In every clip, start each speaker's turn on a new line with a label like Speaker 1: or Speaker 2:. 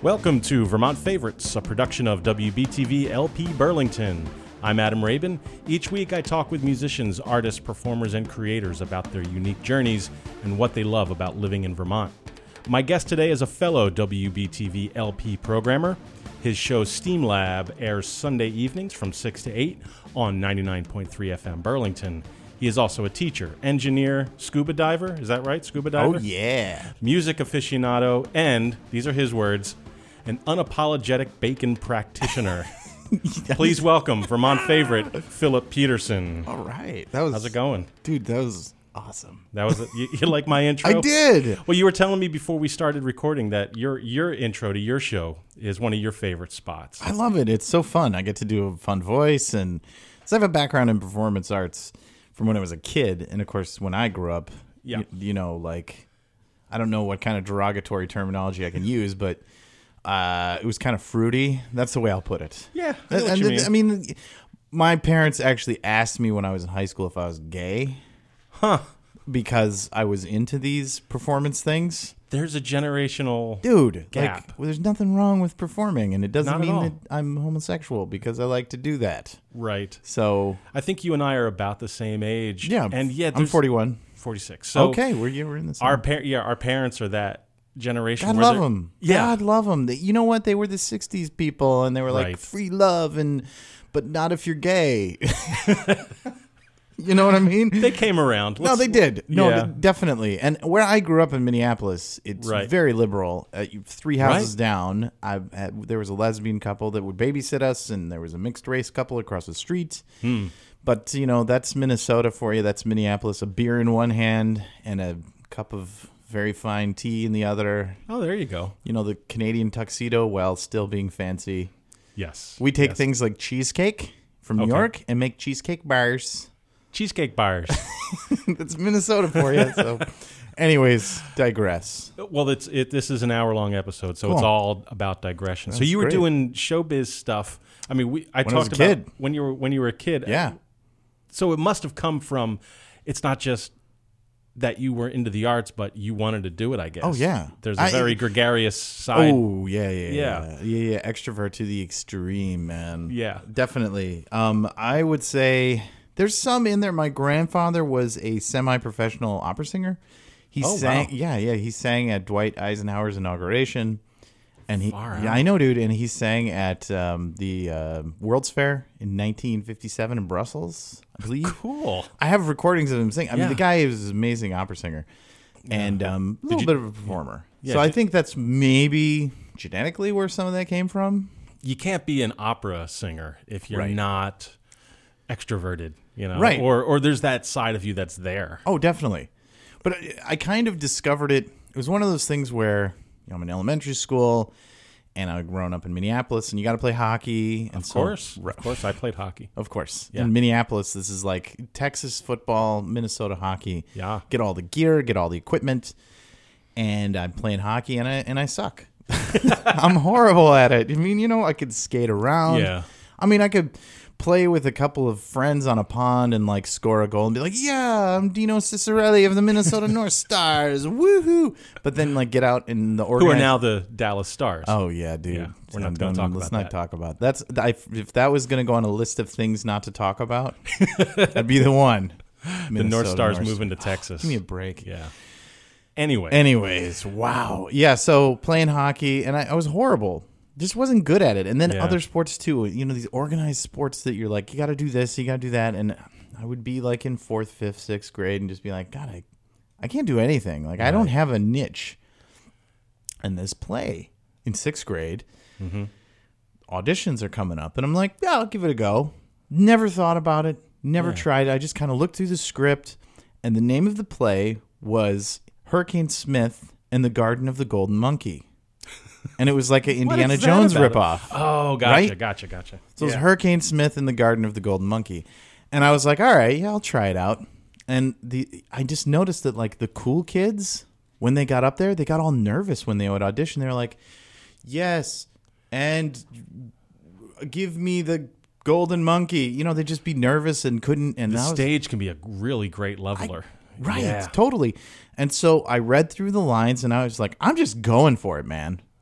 Speaker 1: Welcome to Vermont Favorites, a production of WBTV LP Burlington. I'm Adam Rabin. Each week I talk with musicians, artists, performers, and creators about their unique journeys and what they love about living in Vermont. My guest today is a fellow WBTV LP programmer. His show Steam Lab airs Sunday evenings from 6 to 8 on 99.3 FM Burlington. He is also a teacher, engineer, scuba diver. Is that right? Scuba diver?
Speaker 2: Oh, yeah.
Speaker 1: Music aficionado, and, these are his words, an unapologetic bacon practitioner. Please welcome Vermont favorite, Philip Peterson.
Speaker 2: All right.
Speaker 1: How's it going?
Speaker 2: Dude, that was awesome.
Speaker 1: That was you like my intro?
Speaker 2: I did.
Speaker 1: Well, you were telling me before we started recording that your intro to your show is one of your favorite spots.
Speaker 2: I love it. It's so fun. I get to do a fun voice. And so I have a background in performance arts from when I was a kid. And, of course, when I grew up, you know, like, I don't know what kind of derogatory terminology I can use, but it was kind of fruity. That's the way I'll put it.
Speaker 1: Yeah, I know what you mean.
Speaker 2: I mean, my parents actually asked me when I was in high school if I was gay.
Speaker 1: Huh.
Speaker 2: Because I was into these performance things.
Speaker 1: There's a generational
Speaker 2: gap. Like, well, there's nothing wrong with performing, and it doesn't mean that I'm homosexual because I like to do that.
Speaker 1: Right.
Speaker 2: So
Speaker 1: I think you and I are about the same age.
Speaker 2: Yeah,
Speaker 1: and yet
Speaker 2: I'm 41.
Speaker 1: 46. So
Speaker 2: okay, we're in the same.
Speaker 1: Our parents are that generation.
Speaker 2: God love them.
Speaker 1: Yeah.
Speaker 2: God love them. You know what? They were the 60s people, and they were like free love, but not if you're gay. You know what I mean?
Speaker 1: They came around.
Speaker 2: No, they did. No,
Speaker 1: yeah.
Speaker 2: Definitely. And where I grew up in Minneapolis, it's very liberal. 3 houses down, there was a lesbian couple that would babysit us, and there was a mixed race couple across the street. But, you know, that's Minnesota for you. That's Minneapolis. A beer in one hand and a cup of very fine tea in the other.
Speaker 1: Oh, there you go.
Speaker 2: You know, the Canadian tuxedo while still being fancy.
Speaker 1: Yes.
Speaker 2: We take things like cheesecake from New York and make cheesecake bars.
Speaker 1: Cheesecake bars.
Speaker 2: That's Minnesota for you. So, anyways, digress.
Speaker 1: Well, this is an hour-long episode, so it's all about digression.
Speaker 2: That's
Speaker 1: so you were
Speaker 2: great.
Speaker 1: doing showbiz stuff. I mean, I talked about when you were a kid.
Speaker 2: Yeah.
Speaker 1: So it must have come from. It's not just that you were into the arts, but you wanted to do it, I guess.
Speaker 2: Oh yeah.
Speaker 1: There's a very gregarious side.
Speaker 2: Oh yeah. Extrovert to the extreme, man.
Speaker 1: Yeah,
Speaker 2: definitely. I would say. There's some in there. My grandfather was a semi-professional opera singer. He sang, wow. He sang at Dwight Eisenhower's inauguration, and I know, dude. And he sang at the World's Fair in 1957 in Brussels, I believe.
Speaker 1: Cool.
Speaker 2: I have recordings of him singing. I mean, the guy is an amazing opera singer, and a little bit of a performer. Yeah, so I think that's maybe genetically where some of that came from.
Speaker 1: You can't be an opera singer if you're not extroverted. You know,
Speaker 2: right?
Speaker 1: Or there's that side of you that's there.
Speaker 2: Oh, definitely. But I kind of discovered it. It was one of those things where I'm in elementary school, and I've grown up in Minneapolis, and you got to play hockey. And
Speaker 1: of course, I played hockey.
Speaker 2: Of course, in Minneapolis, this is like Texas football, Minnesota hockey.
Speaker 1: Yeah,
Speaker 2: get all the gear, get all the equipment, and I'm playing hockey, and I suck. I'm horrible at it. I mean, you know, I could skate around.
Speaker 1: Yeah,
Speaker 2: I mean, I could play with a couple of friends on a pond and like score a goal and be like, yeah, I'm Dino Cicerelli of the Minnesota North Stars, woohoo! But then like get out in the
Speaker 1: who are now the Dallas Stars.
Speaker 2: Oh yeah, dude. Yeah,
Speaker 1: we're not going to talk about that.
Speaker 2: Let's not talk about that. If that was going to go on a list of things not to talk about, that'd be the one.
Speaker 1: The North Stars moving to Texas.
Speaker 2: Give me a break.
Speaker 1: Yeah.
Speaker 2: Anyways, wow. Yeah. So playing hockey, and I was horrible. Just wasn't good at it. And then other sports too, you know, these organized sports that you're like, you got to do this, you got to do that. And I would be like in 4th, 5th, 6th grade and just be like, God, I can't do anything. Like, I don't have a niche. And this play in 6th grade, auditions are coming up. And I'm like, yeah, I'll give it a go. Never thought about it. Never tried it. I just kind of looked through the script. And the name of the play was Hurricane Smith and the Garden of the Golden Monkey. And it was like an Indiana Jones ripoff.
Speaker 1: Oh, gotcha.
Speaker 2: So it was Hurricane Smith in the Garden of the Golden Monkey. And I was like, all right, I'll try it out. And I just noticed that like the cool kids, when they got up there, they got all nervous when they would audition. They were like, yes, and give me the Golden Monkey. You know, they'd just be nervous and couldn't. And
Speaker 1: the stage can be a really great leveler.
Speaker 2: Totally. And so I read through the lines and I was like, I'm just going for it, man.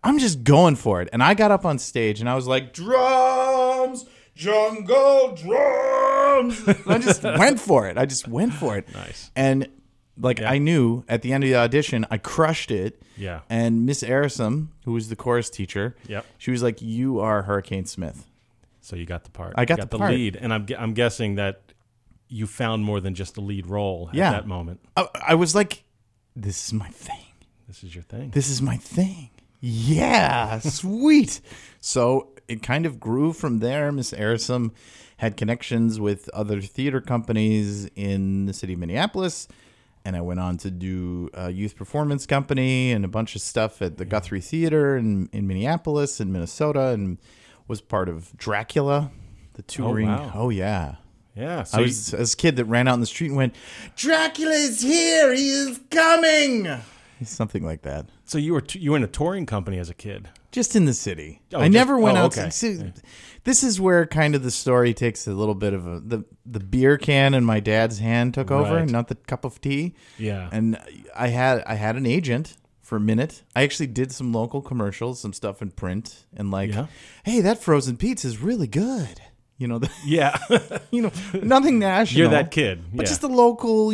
Speaker 2: I'm just going for it. And I got up on stage and I was like, drums, jungle drums. I just went for it.
Speaker 1: Nice.
Speaker 2: And I knew at the end of the audition, I crushed it.
Speaker 1: Yeah.
Speaker 2: And Miss Arison, who was the chorus teacher,
Speaker 1: Yep.
Speaker 2: she was like, you are Hurricane Smith.
Speaker 1: So you got the part.
Speaker 2: I got the part.
Speaker 1: lead. And I'm guessing that you found more than just a lead role at that moment.
Speaker 2: I was like, this is my thing.
Speaker 1: This is your thing.
Speaker 2: This is my thing. Yeah, sweet. So it kind of grew from there. Miss Arison had connections with other theater companies in the city of Minneapolis. And I went on to do a youth performance company and a bunch of stuff at the Guthrie Theater in Minneapolis and Minnesota, and was part of Dracula, the touring.
Speaker 1: wow.
Speaker 2: Oh yeah.
Speaker 1: Yeah. So
Speaker 2: I was this kid that ran out in the street and went, Dracula is here. He is coming. Something like that.
Speaker 1: So you were in a touring company as a kid?
Speaker 2: Just in the city.
Speaker 1: Oh,
Speaker 2: I never went out.
Speaker 1: Okay.
Speaker 2: See, this is where kind of the story takes a little bit of the beer can in my dad's hand took over,
Speaker 1: Right.
Speaker 2: not the cup of tea.
Speaker 1: Yeah.
Speaker 2: And I had an agent for a minute. I actually did some local commercials, some stuff in print, and hey, that frozen pizza is really good.
Speaker 1: Yeah.
Speaker 2: Nothing national.
Speaker 1: You're that kid.
Speaker 2: But just the local,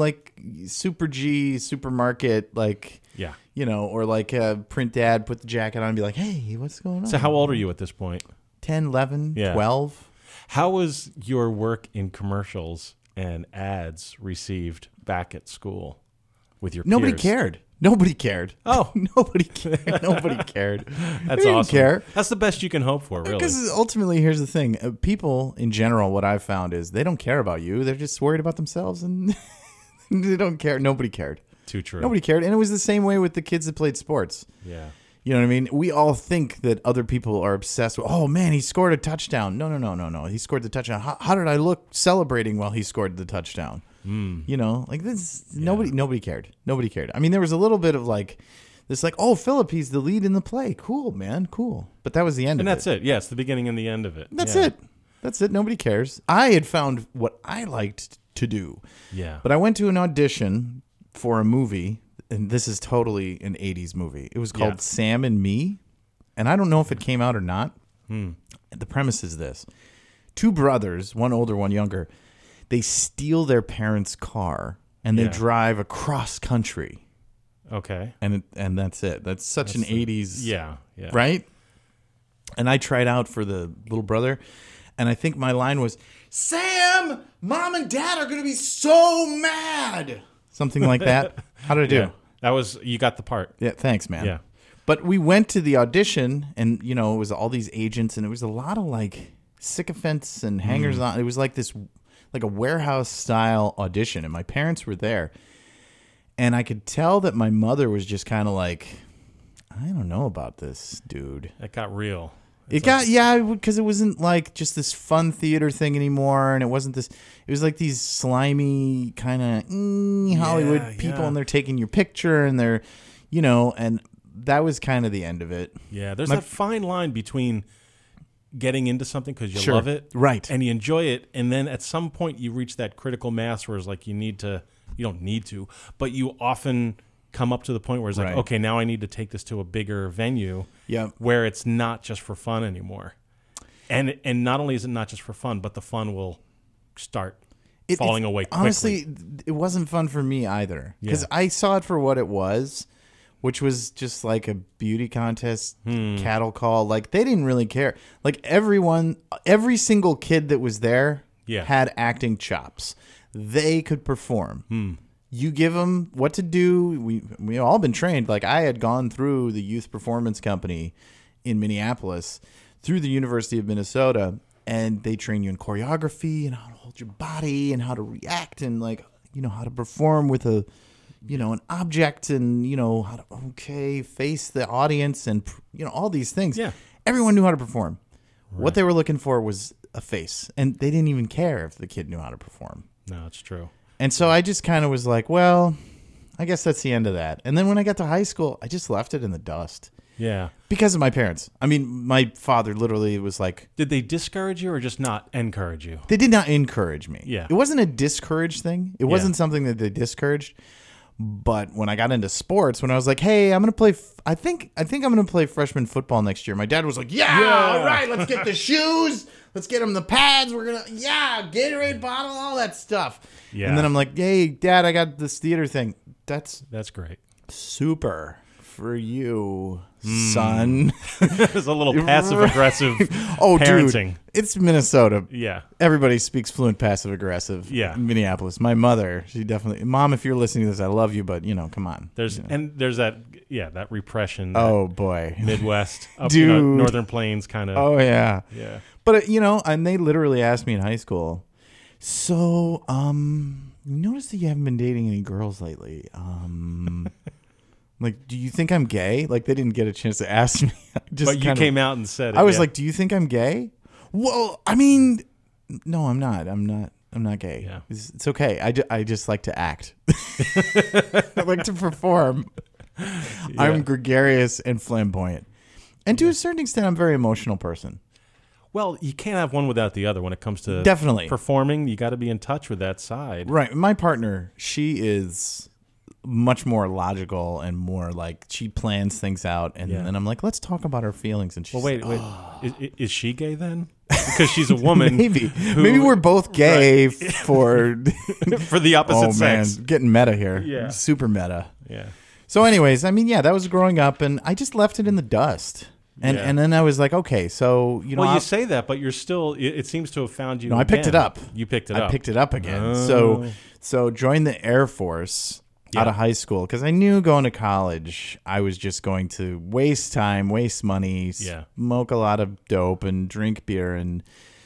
Speaker 2: Super G supermarket,
Speaker 1: Yeah.
Speaker 2: or print ad, put the jacket on and be like, hey, what's going on?
Speaker 1: So how old are you at this point?
Speaker 2: 10, 11,
Speaker 1: Yeah.
Speaker 2: 12.
Speaker 1: How was your work in commercials and ads received back at school with your
Speaker 2: Nobody
Speaker 1: peers?
Speaker 2: cared. Nobody cared.
Speaker 1: Oh.
Speaker 2: Nobody cared. Nobody cared.
Speaker 1: That's
Speaker 2: They didn't
Speaker 1: awesome.
Speaker 2: care.
Speaker 1: That's the best you can hope for, really.
Speaker 2: Because ultimately, here's the thing. People in general, what I've found is they don't care about you. They're just worried about themselves, and they don't care. Nobody cared.
Speaker 1: Too true.
Speaker 2: Nobody cared. And it was the same way with the kids that played sports.
Speaker 1: Yeah.
Speaker 2: You know what I mean? We all think that other people are obsessed with, oh, man, he scored a touchdown. No. He scored the touchdown. How did I look celebrating while he scored the touchdown? This. Nobody cared. Nobody cared. I mean, there was a little bit of oh, Philip, he's the lead in the play. Cool, man. Cool. But that was the end of it.
Speaker 1: And that's it. Yeah, it's the beginning and the end of it.
Speaker 2: That's it. Nobody cares. I had found what I liked to do.
Speaker 1: Yeah.
Speaker 2: But I went to an audition for a movie, and this is totally an 80s movie. It was called Sam and Me, and I don't know if it came out or not. The premise is this. Two brothers, one older, one younger, they steal their parents' car, and they drive across country.
Speaker 1: Okay.
Speaker 2: And that's it. That's an 80s.
Speaker 1: Yeah.
Speaker 2: Right? And I tried out for the little brother, and I think my line was, Sam, Mom and Dad are going to be so mad. Something like that. How did I do?
Speaker 1: Yeah. You got the part.
Speaker 2: Yeah, thanks, man.
Speaker 1: Yeah.
Speaker 2: But we went to the audition, and, it was all these agents, and it was a lot of, sycophants and hangers-on. It was a warehouse-style audition, and my parents were there. And I could tell that my mother was just kind of like, I don't know about this, dude.
Speaker 1: It got real.
Speaker 2: Because it wasn't just this fun theater thing anymore, and it wasn't this. It was these slimy kind of Hollywood people, and they're taking your picture, and they're, and that was kind of the end of it.
Speaker 1: Yeah, there's that fine line between getting into something because you love it,
Speaker 2: right,
Speaker 1: and you enjoy it, and then at some point you reach that critical mass where it's you don't need to, but you often come up to the point where it's okay, now I need to take this to a bigger venue where it's not just for fun anymore. And not only is it not just for fun, but the fun will start falling away quickly.
Speaker 2: Honestly, it wasn't fun for me either because I saw it for what it was, which was just a beauty contest, cattle call. They didn't really care. Every single kid that was there had acting chops. They could perform. You give them what to do. We all been trained. I had gone through the youth performance company in Minneapolis, through the University of Minnesota, and they train you in choreography and how to hold your body and how to react and how to perform with an object and how to face the audience and all these things.
Speaker 1: Yeah,
Speaker 2: everyone knew how to perform. Right. What they were looking for was a face, and they didn't even care if the kid knew how to perform.
Speaker 1: No, it's true.
Speaker 2: And so I just kind of was like, well, I guess that's the end of that. And then when I got to high school, I just left it in the dust.
Speaker 1: Yeah.
Speaker 2: Because of my parents. I mean, my father literally was like...
Speaker 1: Did they discourage you or just not encourage you?
Speaker 2: They did not encourage me.
Speaker 1: Yeah.
Speaker 2: It wasn't a discourage thing. It wasn't something that they discouraged. But when I got into sports, when I was like, "Hey, I'm gonna play," I think I'm gonna play freshman football next year. My dad was like, "Yeah, all right, let's get the shoes, let's get him the pads. We're gonna, Gatorade bottle, all that stuff."
Speaker 1: Yeah.
Speaker 2: And then I'm like, "Hey, Dad, I got this theater thing. That's
Speaker 1: great.
Speaker 2: super for you, son."
Speaker 1: It's a little passive aggressive parenting.
Speaker 2: Dude, it's Minnesota.
Speaker 1: Yeah.
Speaker 2: Everybody speaks fluent passive aggressive.
Speaker 1: Yeah.
Speaker 2: In Minneapolis. My mother, she definitely, Mom, if you're listening to this, I love you, but come on.
Speaker 1: There's that repression. That
Speaker 2: oh boy.
Speaker 1: Midwest, up,
Speaker 2: Dude.
Speaker 1: Northern Plains kind of.
Speaker 2: Oh yeah.
Speaker 1: Yeah.
Speaker 2: But and they literally asked me in high school, "So, you notice that you haven't been dating any girls lately. Like, do you think I'm gay?" Like, they didn't get a chance to ask me.
Speaker 1: But you came out and said it.
Speaker 2: I was like, "Do you think I'm gay?" Well, I mean, no, I'm not. I'm not gay.
Speaker 1: Yeah.
Speaker 2: It's okay. I just like to act. I like to perform. Yeah. I'm gregarious and flamboyant. And to a certain extent, I'm a very emotional person.
Speaker 1: Well, you can't have one without the other when it comes to
Speaker 2: definitely
Speaker 1: performing. You got to be in touch with that side.
Speaker 2: Right. My partner, she is much more logical and more like she plans things out. And then I'm like, let's talk about our feelings. And she's
Speaker 1: wait. Is she gay then? Because she's a woman.
Speaker 2: Maybe we're both gay for
Speaker 1: for the opposite sex.
Speaker 2: Man, getting meta here.
Speaker 1: Yeah.
Speaker 2: Super meta.
Speaker 1: Yeah.
Speaker 2: So anyways, I mean, that was growing up and I just left it in the dust. And then I was like, okay, so,
Speaker 1: Well, you say that, but you're still, it seems to have found you.
Speaker 2: No, I picked it up.
Speaker 1: You picked it up.
Speaker 2: I picked it up again.
Speaker 1: Oh.
Speaker 2: So joined the Air Force out of high school because I knew going to college, I was just going to waste time, waste money, smoke a lot of dope and drink beer. And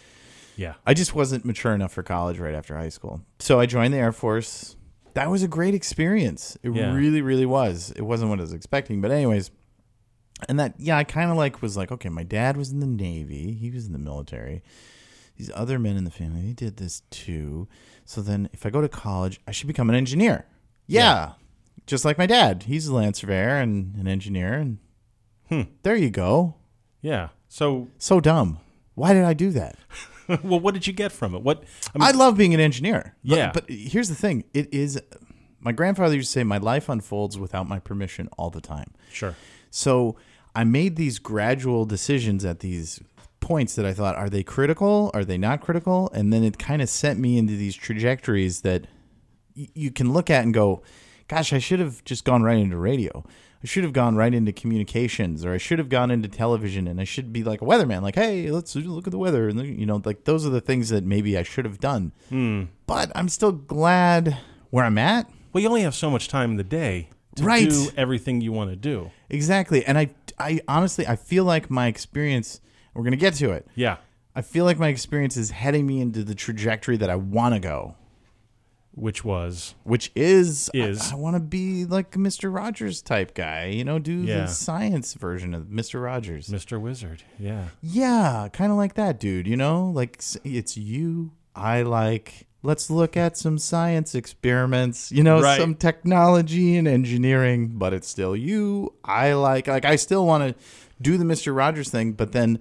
Speaker 2: I just wasn't mature enough for college right after high school. So I joined the Air Force. That was a great experience. It really, really was. It wasn't what I was expecting. But anyways, and that, I kind of was like, okay, my dad was in the Navy. He was in the military. These other men in the family, they did this too. So then if I go to college, I should become an engineer. Yeah. Just like my dad. He's a land surveyor and an engineer. And there you go.
Speaker 1: Yeah. So
Speaker 2: dumb. Why did I do that?
Speaker 1: Well, what did you get from it?
Speaker 2: I love being an engineer.
Speaker 1: Yeah.
Speaker 2: But here's the thing. It is, my grandfather used to say, my life unfolds without my permission all the time.
Speaker 1: Sure.
Speaker 2: So I made these gradual decisions at these points that I thought, are they critical? Are they not critical? And then it kind of sent me into these trajectories that you can look at and go, gosh, I should have just gone right into radio. I should have gone right into communications, or I should have gone into television, and I should be like a weatherman, like, hey, let's look at the weather. And, like those are the things that maybe I should have done. But I'm still glad where I'm at.
Speaker 1: Well, you only have so much time in the day to do everything you want to do.
Speaker 2: Exactly. And I honestly, I feel like my experience, we're going to get to it.
Speaker 1: Yeah.
Speaker 2: I feel like my experience is heading me into the trajectory that I want to go. Which is I want to be like a Mr. Rogers type guy, do the science version of Mr. Rogers.
Speaker 1: Mr. Wizard, yeah.
Speaker 2: Yeah, kind of like that, dude, like it's you, I like, let's look at some science experiments, some technology and engineering, but it's still you, I like I still want to do the Mr. Rogers thing, but then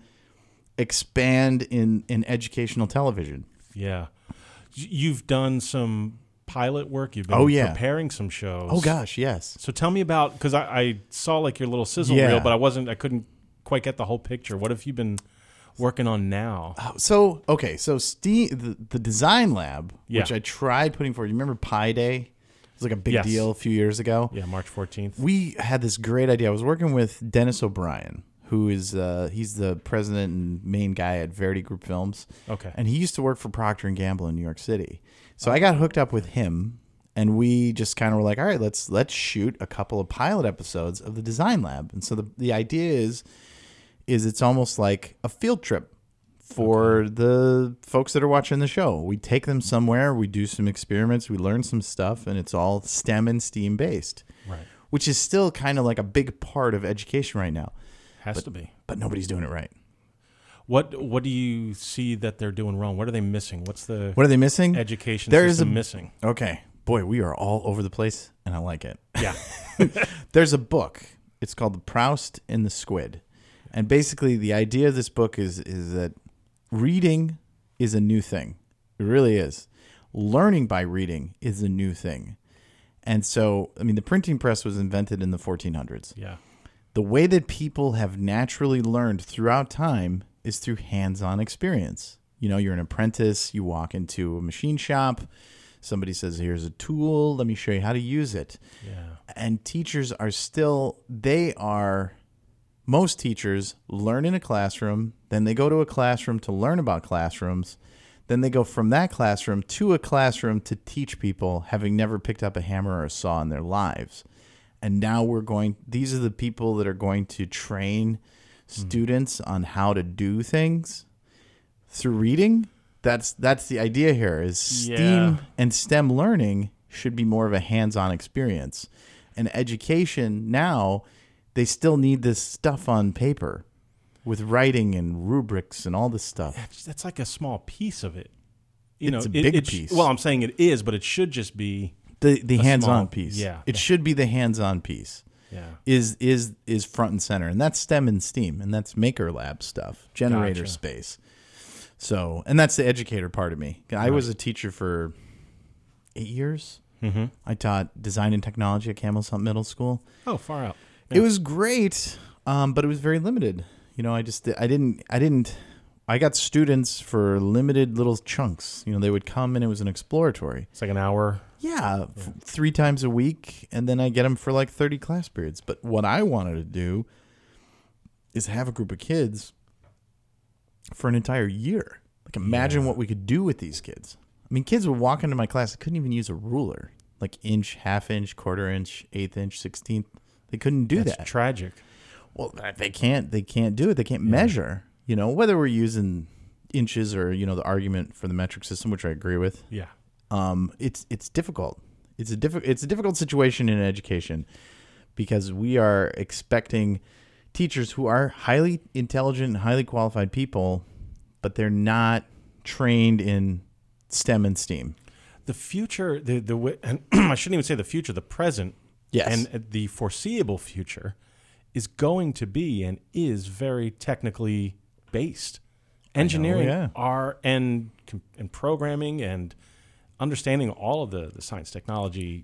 Speaker 2: expand in educational television.
Speaker 1: Yeah. You've done some pilot work. You've been preparing some shows.
Speaker 2: Oh gosh, yes.
Speaker 1: So tell me about, because I saw like your little sizzle reel, but I couldn't quite get the whole picture. What have you been working on now?
Speaker 2: So Steve, the design lab, which I tried putting forward. You remember Pi Day? It was like a big deal a few years ago.
Speaker 1: Yeah, March 14th.
Speaker 2: We had this great idea. I was working with Dennis O'Brien, who is he's the president and main guy at Verity Group Films.
Speaker 1: Okay.
Speaker 2: And he used to work for Procter & Gamble in New York City. So I got hooked up with him, and we just kind of were like, all right, let's shoot a couple of pilot episodes of the design lab. And so the idea is it's almost like a field trip for the folks that are watching the show. We take them somewhere, we do some experiments, we learn some stuff, and it's all STEM and STEAM based.
Speaker 1: Right.
Speaker 2: Which is still kind of like a big part of education right now.
Speaker 1: Has to be.
Speaker 2: But nobody's doing it right.
Speaker 1: What do you see that they're doing wrong? What are they missing? What are
Speaker 2: they missing?
Speaker 1: Education system missing.
Speaker 2: Okay. Boy, we are all over the place, and I like it.
Speaker 1: Yeah.
Speaker 2: There's a book. It's called The Proust and the Squid. And basically the idea of this book is that reading is a new thing. It really is. Learning by reading is a new thing. And so, I mean, the printing press was invented in the 1400s.
Speaker 1: Yeah.
Speaker 2: The way that people have naturally learned throughout time is through hands-on experience. You know, you're an apprentice, you walk into a machine shop, somebody says, here's a tool, let me show you how to use it.
Speaker 1: Yeah.
Speaker 2: And teachers are still, most teachers learn in a classroom, then they go to a classroom to learn about classrooms, then they go from that classroom to a classroom to teach people, having never picked up a hammer or a saw in their lives. And now these are the people that are going to train students on how to do things through reading. That's the idea here is STEAM and STEM learning should be more of a hands-on experience. And education now, they still need this stuff on paper with writing and rubrics and all this stuff.
Speaker 1: That's like a small piece of it.
Speaker 2: It's a big piece.
Speaker 1: Well, I'm saying it is, but it should just be
Speaker 2: the hands-on piece.
Speaker 1: Yeah.
Speaker 2: It should be the hands-on piece.
Speaker 1: Yeah.
Speaker 2: Is front and center. And that's STEM and STEAM. And that's Maker Lab stuff. Generator space. So, and that's the educator part of me. I was a teacher for 8 years.
Speaker 1: Mm-hmm. I
Speaker 2: taught design and technology at Camel's Hump Middle School.
Speaker 1: Oh, far out.
Speaker 2: Yeah. It was great, but it was very limited. You know, I got students for limited little chunks. You know, they would come and it was an exploratory.
Speaker 1: It's like an hour.
Speaker 2: Yeah, 3 times a week, and then I get them for like 30 class periods. But what I wanted to do is have a group of kids for an entire year. Like, imagine what we could do with these kids. I mean, kids would walk into my class, they couldn't even use a ruler. Like inch, half inch, quarter inch, eighth inch, 16th. They couldn't do that.
Speaker 1: That's tragic.
Speaker 2: Well, they can't do it. They can't measure, you know, whether we're using inches or, you know, the argument for the metric system, which I agree with.
Speaker 1: Yeah.
Speaker 2: It's difficult. It's a difficult situation in education because we are expecting teachers who are highly intelligent and highly qualified people, but they're not trained in STEM and STEAM.
Speaker 1: The future, and I shouldn't even say the future, the present,
Speaker 2: yes,
Speaker 1: and the foreseeable future is going to be and is very technically based. Engineering and programming and understanding all of the science technology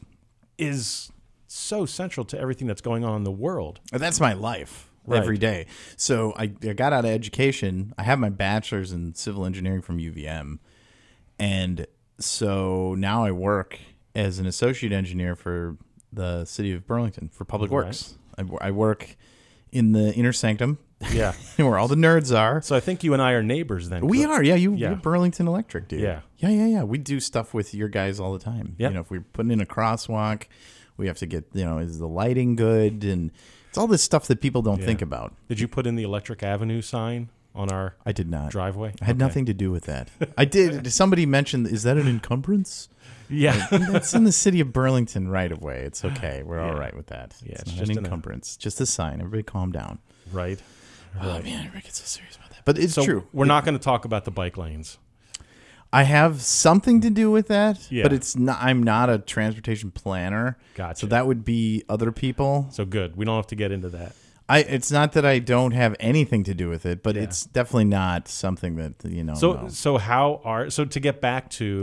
Speaker 1: is so central to everything that's going on in the world.
Speaker 2: And that's my life every day. So I got out of education. I have my bachelor's in civil engineering from UVM. And so now I work as an associate engineer for the city of Burlington for Public Works. I work in the inner sanctum.
Speaker 1: Yeah.
Speaker 2: Where all the nerds are.
Speaker 1: So I think you and I are neighbors then.
Speaker 2: We are. Yeah. You're Burlington Electric, dude.
Speaker 1: Yeah.
Speaker 2: Yeah. We do stuff with your guys all the time.
Speaker 1: Yep.
Speaker 2: You know, if we're putting in a crosswalk, we have to get, you know, is the lighting good? And it's all this stuff that people don't think about.
Speaker 1: Did you put in the Electric Avenue sign on our
Speaker 2: I did not.
Speaker 1: driveway?
Speaker 2: I had nothing to do with that. I did. Somebody mentioned, is that an encumbrance?
Speaker 1: Yeah.
Speaker 2: That's in the city of Burlington right away. It's okay. We're all right with that.
Speaker 1: Yeah,
Speaker 2: it's not an encumbrance. Just a sign. Everybody calm down.
Speaker 1: Right.
Speaker 2: Oh, man. Everybody gets so serious about that. But it's true.
Speaker 1: We're not going to talk about the bike lanes.
Speaker 2: I have something to do with that,
Speaker 1: Yeah.
Speaker 2: but it's not. I'm not a transportation planner.
Speaker 1: Gotcha.
Speaker 2: So that would be other people.
Speaker 1: So good. We don't have to get into that.
Speaker 2: It's not that I don't have anything to do with it, but it's definitely not something that, you know.
Speaker 1: So to get back to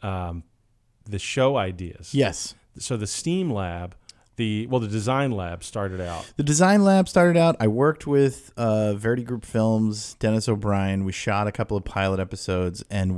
Speaker 1: the show ideas.
Speaker 2: Yes.
Speaker 1: So the STEAM lab, the design lab started out.
Speaker 2: The design lab started out. I worked with Verity Group Films, Dennis O'Brien. We shot a couple of pilot episodes, and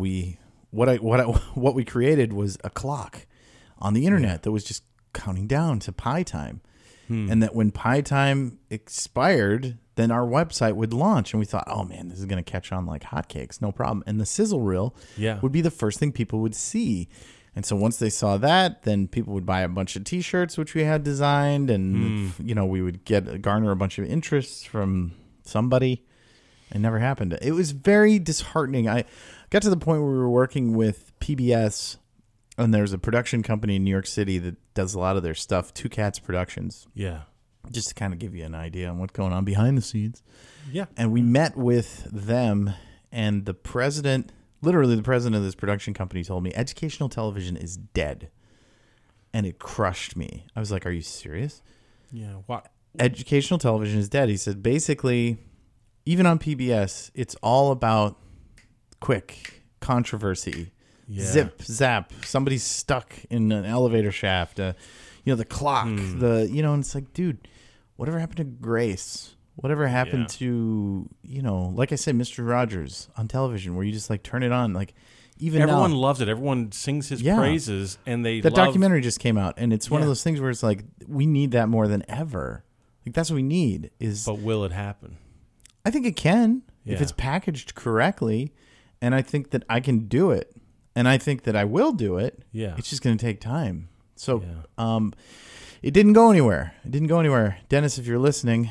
Speaker 2: what we created was a clock on the internet that was just counting down to Pi time. And that when Pi time expired, then our website would launch. And we thought, oh, man, this is going to catch on like hotcakes. No problem. And the sizzle reel would be the first thing people would see. And so once they saw that, then people would buy a bunch of T-shirts, which we had designed. And, you know, we would garner a bunch of interest from somebody. It never happened. It was very disheartening. I got to the point where we were working with PBS. And there's a production company in New York City that does a lot of their stuff, Two Cats Productions.
Speaker 1: Yeah.
Speaker 2: Just to kind of give you an idea on what's going on behind the scenes.
Speaker 1: Yeah.
Speaker 2: And we met with them, and the president of this production company told me, educational television is dead. And it crushed me. I was like, are you serious?
Speaker 1: Yeah. What?
Speaker 2: Educational television is dead. He said, basically, even on PBS, it's all about quick controversy. zip, zap. Somebody's stuck in an elevator shaft. The clock. And it's like, dude, whatever happened to Grace? Whatever happened to, like I said, Mr. Rogers on television, where you just like turn it on, like even
Speaker 1: everyone
Speaker 2: now,
Speaker 1: loves it. Everyone sings his praises, and
Speaker 2: that documentary just came out, and it's one of those things where it's like we need that more than ever. Like that's what we need.
Speaker 1: But will it happen?
Speaker 2: I think it can if it's packaged correctly, and I think that I can do it, and I think that I will do it.
Speaker 1: Yeah,
Speaker 2: it's just going to take time. So, it didn't go anywhere. Dennis, if you're listening,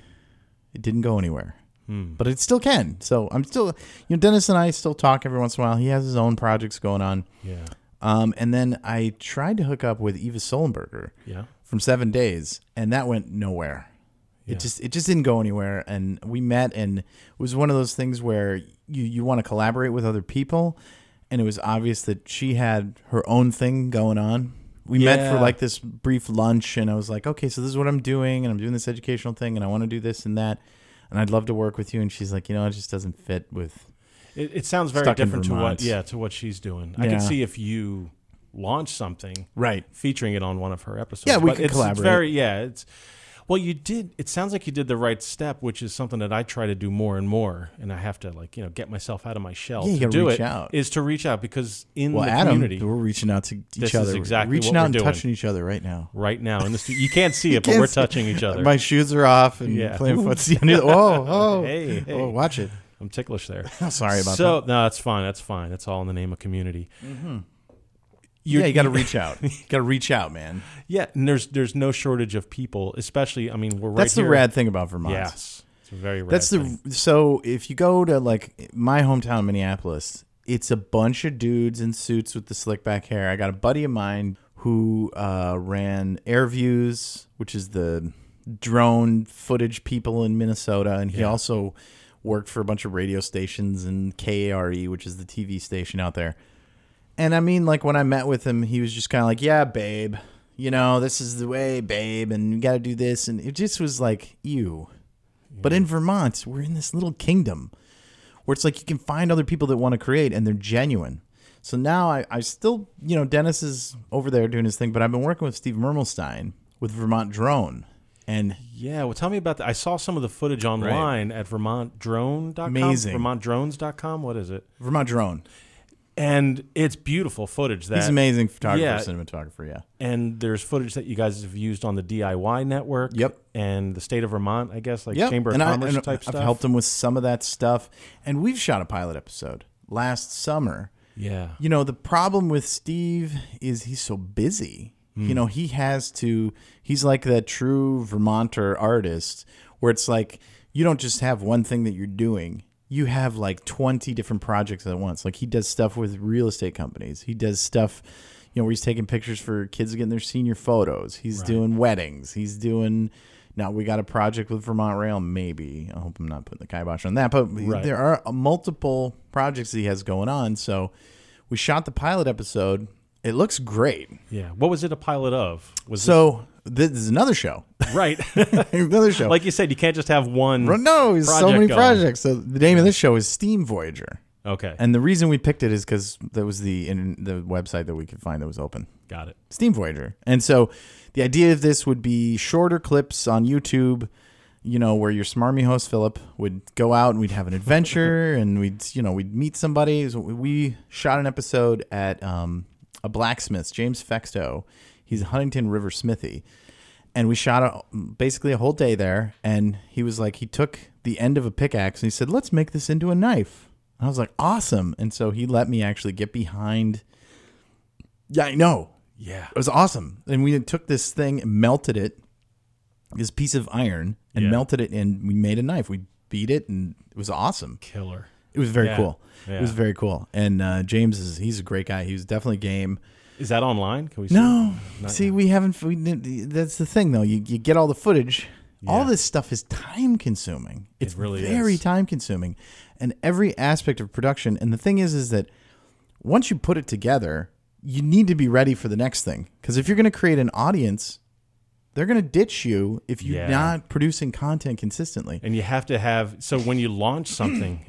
Speaker 2: it didn't go anywhere. But it still can. So I'm still, Dennis and I still talk every once in a while. He has his own projects going on.
Speaker 1: Yeah.
Speaker 2: And then I tried to hook up with Eva Solenberger. From 7 Days, and that went nowhere. Yeah. It just didn't go anywhere. And we met, and it was one of those things where you want to collaborate with other people, and it was obvious that she had her own thing going on. We met for like this brief lunch, and I was like, okay, so this is what I'm doing, and I'm doing this educational thing, and I want to do this and that, and I'd love to work with you. And she's like, it just doesn't fit with.
Speaker 1: It sounds very different to what she's doing. I can see if you launch something,
Speaker 2: right,
Speaker 1: featuring it on one of her episodes.
Speaker 2: Yeah, we could collaborate.
Speaker 1: You did. It sounds like you did the right step, which is something that I try to do more and more, and I have to get myself out of my shell to do it. Is to reach out, because in the community,
Speaker 2: we're reaching out to each other.
Speaker 1: Is exactly
Speaker 2: reaching
Speaker 1: what
Speaker 2: out
Speaker 1: we're
Speaker 2: and
Speaker 1: doing.
Speaker 2: Touching each other right now.
Speaker 1: Right now in the studio, you can't see it, but we're touching each other.
Speaker 2: My shoes are off and playing footsie. Oh,
Speaker 1: hey,
Speaker 2: oh, watch it.
Speaker 1: I'm ticklish there.
Speaker 2: Sorry about that.
Speaker 1: So no, that's fine. That's fine. That's all in the name of community.
Speaker 2: Mm-hmm. You got to reach out. You got to reach out, man.
Speaker 1: Yeah, and there's no shortage of people, especially. I mean, we're right.
Speaker 2: That's
Speaker 1: here.
Speaker 2: the rad thing about Vermont.
Speaker 1: Yes, it's a very rad.
Speaker 2: So if you go to like my hometown, Minneapolis, it's a bunch of dudes in suits with the slick back hair. I got a buddy of mine who ran AirViews, which is the drone footage people in Minnesota, and he also worked for a bunch of radio stations and KARE, which is the TV station out there. And I mean, like, when I met with him, he was just kind of like, yeah, babe, this is the way, babe, and you got to do this. And it just was like, ew. Yeah. But in Vermont, we're in this little kingdom where it's like you can find other people that want to create, and they're genuine. So now I still, Dennis is over there doing his thing, but I've been working with Steve Mermelstein with Vermont Drone. And
Speaker 1: tell me about that. I saw some of the footage online at VermontDrone.com.
Speaker 2: Amazing.
Speaker 1: VermontDrones.com. What is it?
Speaker 2: Vermont Drone.
Speaker 1: And it's beautiful footage.
Speaker 2: He's an amazing photographer, cinematographer, yeah.
Speaker 1: And there's footage that you guys have used on the DIY network.
Speaker 2: Yep.
Speaker 1: And the state of Vermont, I guess, like Chamber of Commerce type stuff.
Speaker 2: I've helped him with some of that stuff. And we've shot a pilot episode last summer.
Speaker 1: Yeah.
Speaker 2: The problem with Steve is he's so busy. He's like that true Vermonter artist where it's like you don't just have one thing that you're doing. You have like 20 different projects at once. Like he does stuff with real estate companies. He does stuff, where he's taking pictures for kids getting their senior photos. He's doing weddings. He's doing, now we got a project with Vermont Rail, maybe. I hope I'm not putting the kibosh on that. But there are multiple projects that he has going on. So we shot the pilot episode. It looks great.
Speaker 1: Yeah. What was it a pilot of?
Speaker 2: This is another show.
Speaker 1: Right.
Speaker 2: Another show.
Speaker 1: Like you said, you can't just have one.
Speaker 2: No, there's so many projects. So the name of this show is Steam Voyager.
Speaker 1: Okay.
Speaker 2: And the reason we picked it is because that was the website that we could find that was open.
Speaker 1: Got it.
Speaker 2: Steam Voyager. And so the idea of this would be shorter clips on YouTube, where your smarmy host, Philip, would go out and we'd have an adventure and we'd meet somebody. So we shot an episode at a blacksmith, James Fexto. He's a Huntington River Smithy. And we shot basically a whole day there. And he was like, he took the end of a pickaxe and he said, let's make this into a knife. And I was like, awesome. And so he let me actually get behind. Yeah, I know.
Speaker 1: Yeah.
Speaker 2: It was awesome. And we took this thing and melted it, this piece of iron, and melted it. And we made a knife. We beat it and it was awesome.
Speaker 1: Killer.
Speaker 2: It was very cool. Yeah. It was very cool. And James he's a great guy. He was definitely game.
Speaker 1: Is that online? Can we see?
Speaker 2: No. See, we haven't. That's the thing, though. You get all the footage. Yeah. All this stuff is time consuming. It's really very time consuming, and every aspect of production. And the thing is that once you put it together, you need to be ready for the next thing. Because if you're going to create an audience, they're going to ditch you if you're not producing content consistently.
Speaker 1: And you have to have. So when you launch something.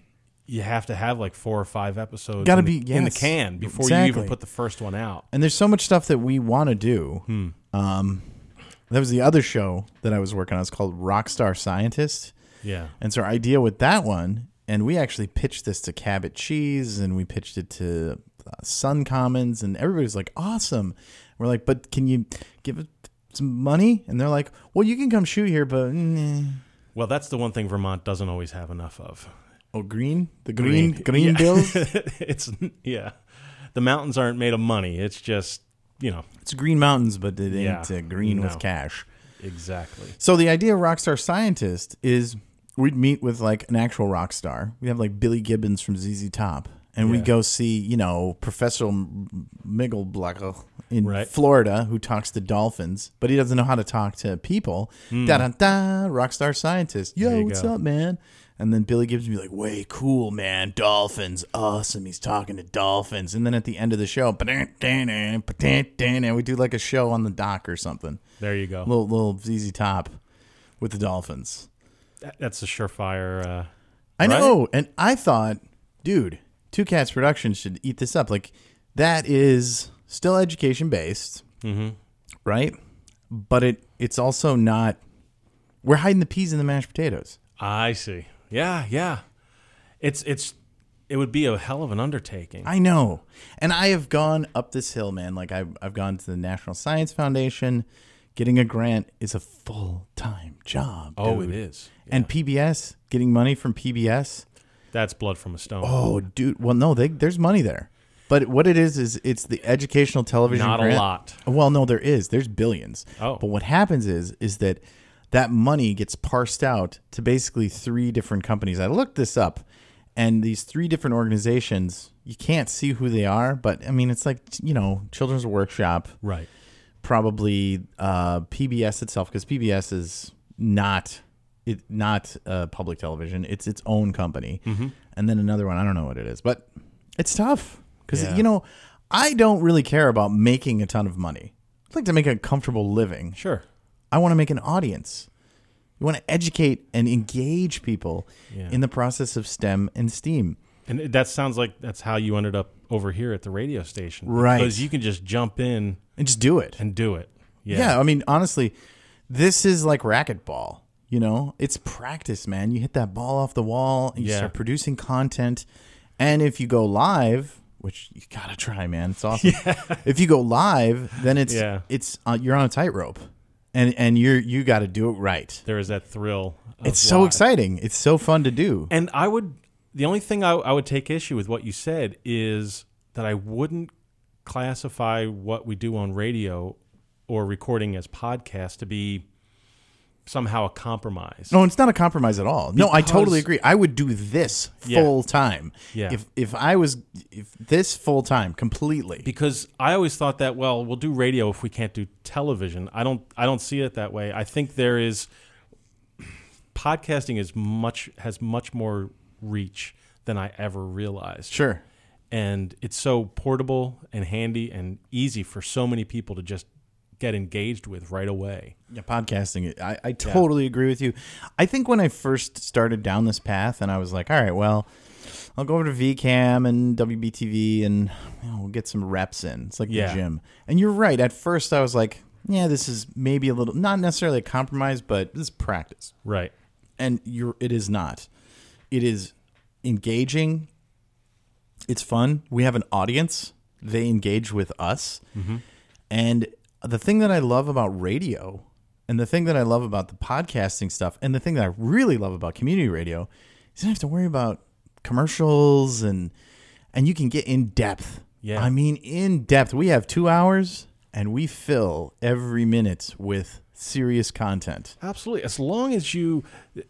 Speaker 1: you have to have like 4 or 5 episodes
Speaker 2: Gotta
Speaker 1: in the can before you even put the first one out.
Speaker 2: And there's so much stuff that we want to do. That was the other show that I was working on. It's called Rockstar Scientist.
Speaker 1: Yeah.
Speaker 2: And so our idea with that one, and we actually pitched this to Cabot Cheese, and we pitched it to Sun Commons, and everybody's like, awesome. We're like, but can you give it some money? And they're like, well, you can come shoot here, but...
Speaker 1: Well, that's the one thing Vermont doesn't always have enough of.
Speaker 2: Oh, green? The green bills?
Speaker 1: The mountains aren't made of money. It's just,
Speaker 2: It's Green Mountains, but it ain't green with cash.
Speaker 1: Exactly.
Speaker 2: So the idea of Rockstar Scientist is we'd meet with like an actual rock star. We'd have like Billy Gibbons from ZZ Top. And we'd go see, Professor Miggleblacker in Florida who talks to dolphins, but he doesn't know how to talk to people. Da-da-da, Rockstar Scientist. Yo, what's up, man? And then Billy Gibbons would be like, way cool, man. Dolphins, awesome. He's talking to dolphins. And then at the end of the show, we do like a show on the dock or something.
Speaker 1: There you go.
Speaker 2: Little ZZ Top with the dolphins.
Speaker 1: That's a surefire.
Speaker 2: I know. And I thought, dude, Two Cats Productions should eat this up. Like, that is still education-based, right? But it's also not... We're hiding the peas in the mashed potatoes.
Speaker 1: I see. Yeah. It would be a hell of an undertaking.
Speaker 2: I know. And I have gone up this hill, man. Like I've gone to the National Science Foundation. Getting a grant is a full-time job.
Speaker 1: Oh,
Speaker 2: dude.
Speaker 1: It is. Yeah.
Speaker 2: And PBS, getting money from PBS.
Speaker 1: That's blood from a stone.
Speaker 2: Oh, dude. Well, no, there's money there. But what it is it's the educational television
Speaker 1: Not
Speaker 2: grant.
Speaker 1: a lot.
Speaker 2: Well, no, there is. There's billions.
Speaker 1: Oh.
Speaker 2: But what happens is that money gets parsed out to basically 3 different companies. I looked this up, and these 3 different organizations, you can't see who they are, but I mean, it's like, Children's Workshop,
Speaker 1: right?
Speaker 2: Probably PBS itself, because PBS is not public television; it's its own company. And then another one, I don't know what it is, but it's tough because I don't really care about making a ton of money. I'd like to make a comfortable living.
Speaker 1: Sure.
Speaker 2: I want to make an audience. You want to educate and engage people in the process of STEM and STEAM.
Speaker 1: And that sounds like that's how you ended up over here at the radio station.
Speaker 2: Right.
Speaker 1: Because you can just jump in.
Speaker 2: And just do it.
Speaker 1: Yeah.
Speaker 2: I mean, honestly, this is like racquetball. It's practice, man. You hit that ball off the wall and you start producing content. And if you go live, which you got to try, man. It's awesome. If you go live, then it's you're on a tightrope. And you got to do it right.
Speaker 1: There is that thrill.
Speaker 2: It's so exciting. It's so fun to do.
Speaker 1: And the only thing I would take issue with what you said is that I wouldn't classify what we do on radio or recording as podcast to be somehow a compromise.
Speaker 2: No, it's not a compromise at all. No, I totally agree. I would do this full time.
Speaker 1: Yeah.
Speaker 2: If this full time completely.
Speaker 1: Because I always thought that, well, we'll do radio if we can't do television. I don't see it that way. I think podcasting has much more reach than I ever realized.
Speaker 2: Sure.
Speaker 1: And it's so portable and handy and easy for so many people to just get engaged with right away.
Speaker 2: Yeah, podcasting. I totally agree with you. I think when I first started down this path and I was like, all right, well, I'll go over to VCAM and WBTV and we'll get some reps in. It's like the gym. And you're right. At first I was like, yeah, this is maybe a little, not necessarily a compromise, but this is practice.
Speaker 1: Right.
Speaker 2: And it is not. It is engaging. It's fun. We have an audience. They engage with us. And the thing that I love about radio and the thing that I love about the podcasting stuff and the thing that I really love about community radio is you don't have to worry about commercials and you can get in depth.
Speaker 1: Yeah.
Speaker 2: I mean, in depth. We have 2 hours and we fill every minute with serious content.
Speaker 1: Absolutely. As long as you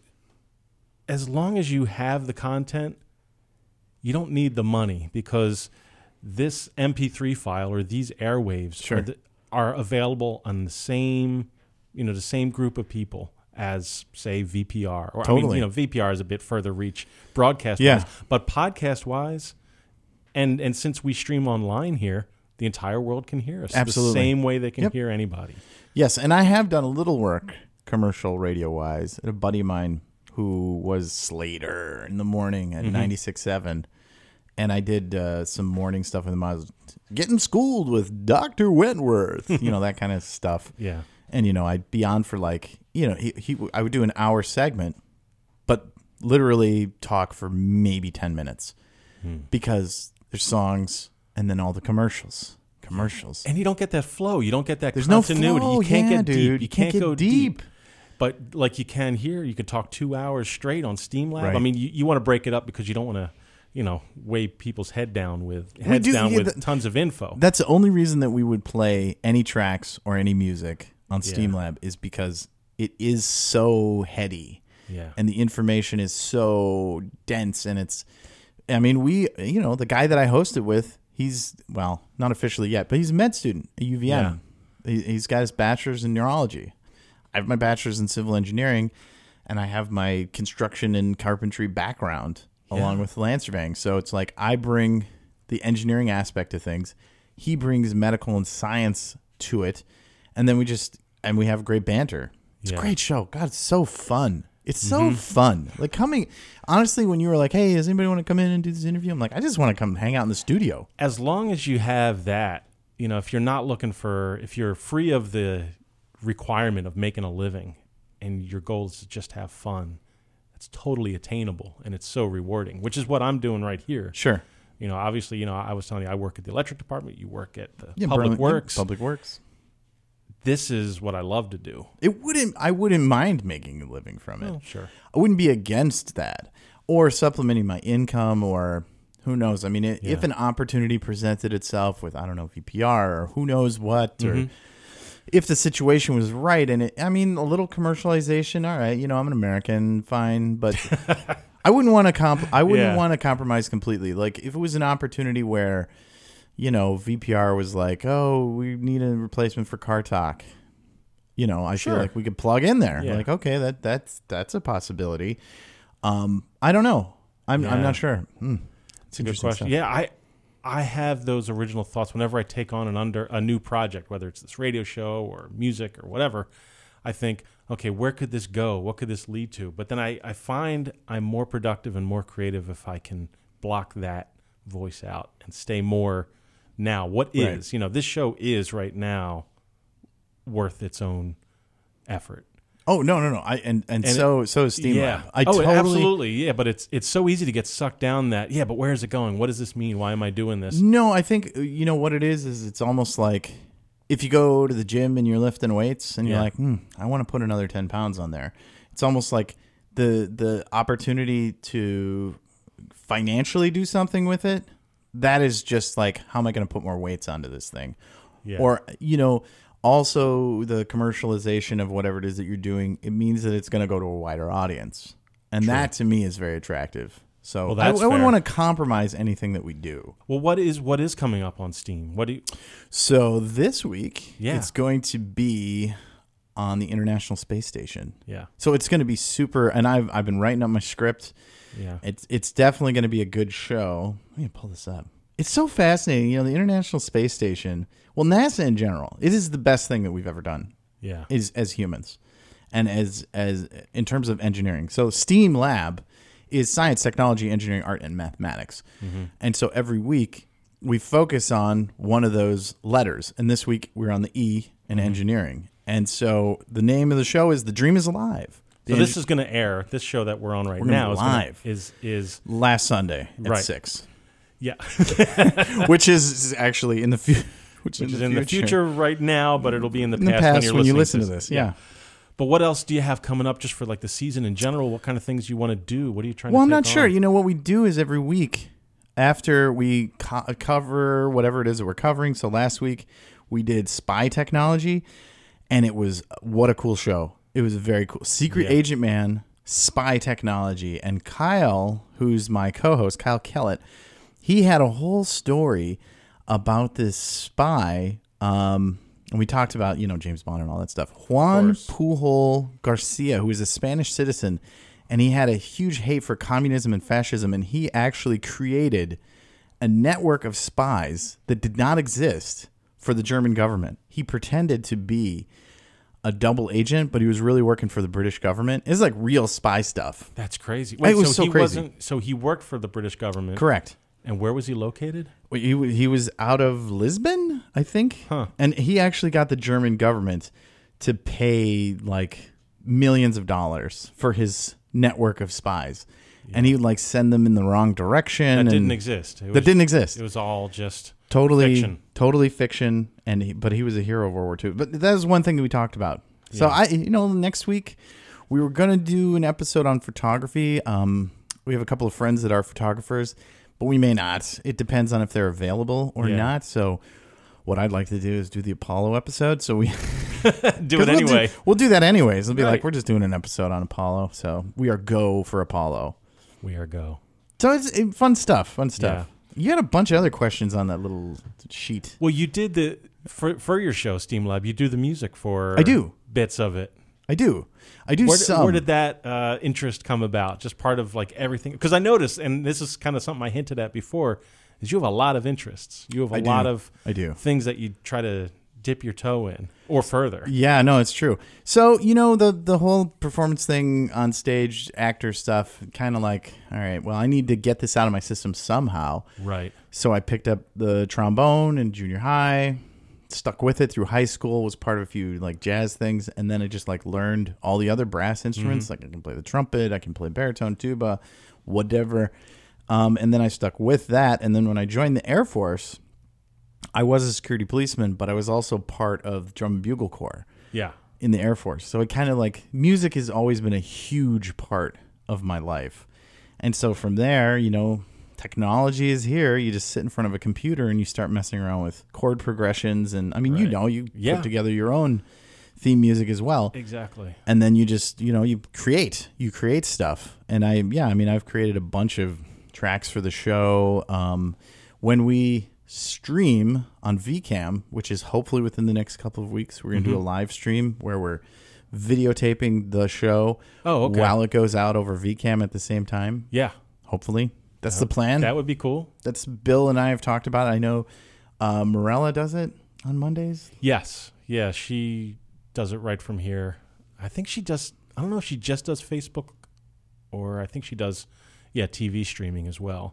Speaker 1: have the content, you don't need the money because this MP3 file or these airwaves are available on the same group of people as, say, VPR. Or
Speaker 2: totally.
Speaker 1: VPR is a bit further reach broadcast-wise. But podcast-wise, and since we stream online here, the entire world can hear us.
Speaker 2: Absolutely.
Speaker 1: The same way they can hear anybody.
Speaker 2: Yes, and I have done a little work commercial radio-wise. A buddy of mine who was Slater in the morning at 96.7. And I did some morning stuff with him. I was getting schooled with Dr. Wentworth, that kind of stuff.
Speaker 1: Yeah.
Speaker 2: And, I'd be on for like, I would do an hour segment, but literally talk for maybe 10 minutes because there's songs and then all the commercials.
Speaker 1: And you don't get that flow. You don't get that
Speaker 2: there's
Speaker 1: continuity.
Speaker 2: No flow.
Speaker 1: You can't get
Speaker 2: dude.
Speaker 1: deep. You can't go deep. But like you can here, you could talk 2 hours straight on Steamlab.
Speaker 2: Right.
Speaker 1: I mean, you want to break it up because you don't want to, weigh people's heads down with tons of info.
Speaker 2: That's the only reason that we would play any tracks or any music on Steamlab is because it is so heady.
Speaker 1: Yeah.
Speaker 2: And the information is so dense. And the guy that I hosted with, he's, well, not officially yet, but he's a med student at UVM.
Speaker 1: Yeah.
Speaker 2: He's got his bachelor's in neurology. I have my bachelor's in civil engineering, and I have my construction and carpentry background along with land surveying. So it's like I bring the engineering aspect of things. He brings medical and science to it. And then we have great banter. It's a great show. God, it's so fun. It's so fun. Like honestly, when you were like, hey, does anybody want to come in and do this interview? I'm like, I just want to come hang out in the studio.
Speaker 1: As long as you have that, if you're not if you're free of the requirement of making a living and your goal is to just have fun, it's totally attainable and it's so rewarding, which is what I'm doing right here.
Speaker 2: Sure.
Speaker 1: Obviously, I was telling you, I work at the electric department. You work at the Public Works.
Speaker 2: Public Works.
Speaker 1: This is what I love to do.
Speaker 2: I wouldn't mind making a living from it.
Speaker 1: Oh, sure.
Speaker 2: I wouldn't be against that or supplementing my income or who knows. I mean, if an opportunity presented itself with, I don't know, VPR or who knows what, or if the situation was right, and a little commercialization, all right, I'm an American, fine, but I wouldn't want to compromise completely. Like if it was an opportunity where, VPR was like, oh, we need a replacement for Car Talk. I feel like we could plug in there.
Speaker 1: Yeah.
Speaker 2: Like, okay, that's a possibility. I don't know. I'm not sure.
Speaker 1: It's a good question. Stuff. Yeah, I have those original thoughts whenever I take on a new project, whether it's this radio show or music or whatever. I think, okay, where could this go? What could this lead to? But then I find I'm more productive and more creative if I can block that voice out and stay more now. What is, this show is right now worth its own effort.
Speaker 2: Oh, no. So is Steamlab.
Speaker 1: Yeah. Absolutely. Yeah, but it's so easy to get sucked down that, but where is it going? What does this mean? Why am I doing this?
Speaker 2: No, I think, what it is it's almost like if you go to the gym and you're lifting weights and you're like, I want to put another 10 pounds on there. It's almost like the opportunity to financially do something with it. That is just like, how am I going to put more weights onto this thing? Yeah. Or, also, the commercialization of whatever it is that you're doing, it means that it's going to go to a wider audience. And that, to me, is very attractive. So I wouldn't want to compromise anything that we do.
Speaker 1: Well, what is coming up on Steam?
Speaker 2: So this week, it's going to be on the International Space Station.
Speaker 1: Yeah.
Speaker 2: So it's going to be super, and I've been writing up my script.
Speaker 1: Yeah.
Speaker 2: It's definitely going to be a good show. Let me pull this up. It's so fascinating. The International Space Station, well, NASA in general, it is the best thing that we've ever done.
Speaker 1: Yeah.
Speaker 2: As humans and as in terms of engineering. So Steamlab is science, technology, engineering, art, and mathematics. Mm-hmm. And so every week we focus on one of those letters. And this week we're on the E in engineering. And so the name of the show is The Dream is Alive.
Speaker 1: So this is going to air, this show that we're on right now is
Speaker 2: last Sunday at 6.
Speaker 1: Yeah.
Speaker 2: Which is actually in the future.
Speaker 1: Which is in the future right now, but it'll be in the past
Speaker 2: when you listen to this. Yeah.
Speaker 1: But what else do you have coming up just for like the season in general? What kind of things you want to do? What are you trying to
Speaker 2: Well,
Speaker 1: take
Speaker 2: I'm not sure.
Speaker 1: on?
Speaker 2: What we do is every week after we cover whatever it is that we're covering. So last week we did spy technology, and it was, what a cool show. It was very cool. Secret Agent Man, spy technology. And Kyle, who's my co-host, Kyle Kellett, he had a whole story about this spy. And we talked about, James Bond and all that stuff. Juan Pujol Garcia, who is a Spanish citizen, and he had a huge hate for communism and fascism, and he actually created a network of spies that did not exist for the German government. He pretended to be a double agent, but he was really working for the British government. It's like real spy stuff.
Speaker 1: That's crazy.
Speaker 2: It was so crazy.
Speaker 1: So he worked for the British government.
Speaker 2: Correct.
Speaker 1: And where was he located?
Speaker 2: He was out of Lisbon, I think.
Speaker 1: Huh.
Speaker 2: And he actually got the German government to pay like millions of dollars for his network of spies. Yeah. And he would like send them in the wrong direction.
Speaker 1: That didn't exist.
Speaker 2: That didn't exist.
Speaker 1: It was all just
Speaker 2: totally fiction. But he was a hero of World War II. But that was one thing that we talked about. Yeah. So next week we were going to do an episode on photography. We have a couple of friends that are photographers, but we may not. It depends on if they're available or not. So what I'd like to do is do the Apollo episode. So we
Speaker 1: do it anyway.
Speaker 2: We'll do that anyways. It'll be like, we're just doing an episode on Apollo. So we are go for Apollo.
Speaker 1: We are go.
Speaker 2: So it's fun stuff. Yeah. You had a bunch of other questions on that little sheet.
Speaker 1: Well, you did for your show, Steam Lab, you do the music for
Speaker 2: I do.
Speaker 1: Bits of it.
Speaker 2: I do some.
Speaker 1: Where did that interest come about? Just part of like everything? Because I noticed, and this is kind of something I hinted at before, is you have a lot of interests. You have a lot of things that you try to dip your toe in or further.
Speaker 2: Yeah, no, it's true. So, the whole performance thing on stage, actor stuff, kind of like, all right, well, I need to get this out of my system somehow.
Speaker 1: Right.
Speaker 2: So I picked up the trombone in junior high, stuck with it through high school, was part of a few like jazz things, and then I just like learned all the other brass instruments. Mm-hmm. Like I can play the trumpet, I can play baritone, tuba, whatever. And then I stuck with that. And then when I joined the Air Force, I was a security policeman, but I was also part of Drum and Bugle Corps.
Speaker 1: Yeah.
Speaker 2: In the Air Force. So it kind of like music has always been a huge part of my life. And so from there, technology is here. You just sit in front of a computer and you start messing around with chord progressions. And I mean, you put together your own theme music as well.
Speaker 1: Exactly.
Speaker 2: And then you just, you create stuff. And I've created a bunch of tracks for the show. When we stream on VCam, which is hopefully within the next couple of weeks, we're going to do a live stream where we're videotaping the show while it goes out over VCam at the same time.
Speaker 1: Yeah.
Speaker 2: Hopefully. That's the plan.
Speaker 1: That would be cool.
Speaker 2: That's Bill and I have talked about it. I know Morella does it on Mondays.
Speaker 1: Yes. Yeah, she does it right from here. I think she does, I don't know if she just does Facebook or I think she does, TV streaming as well.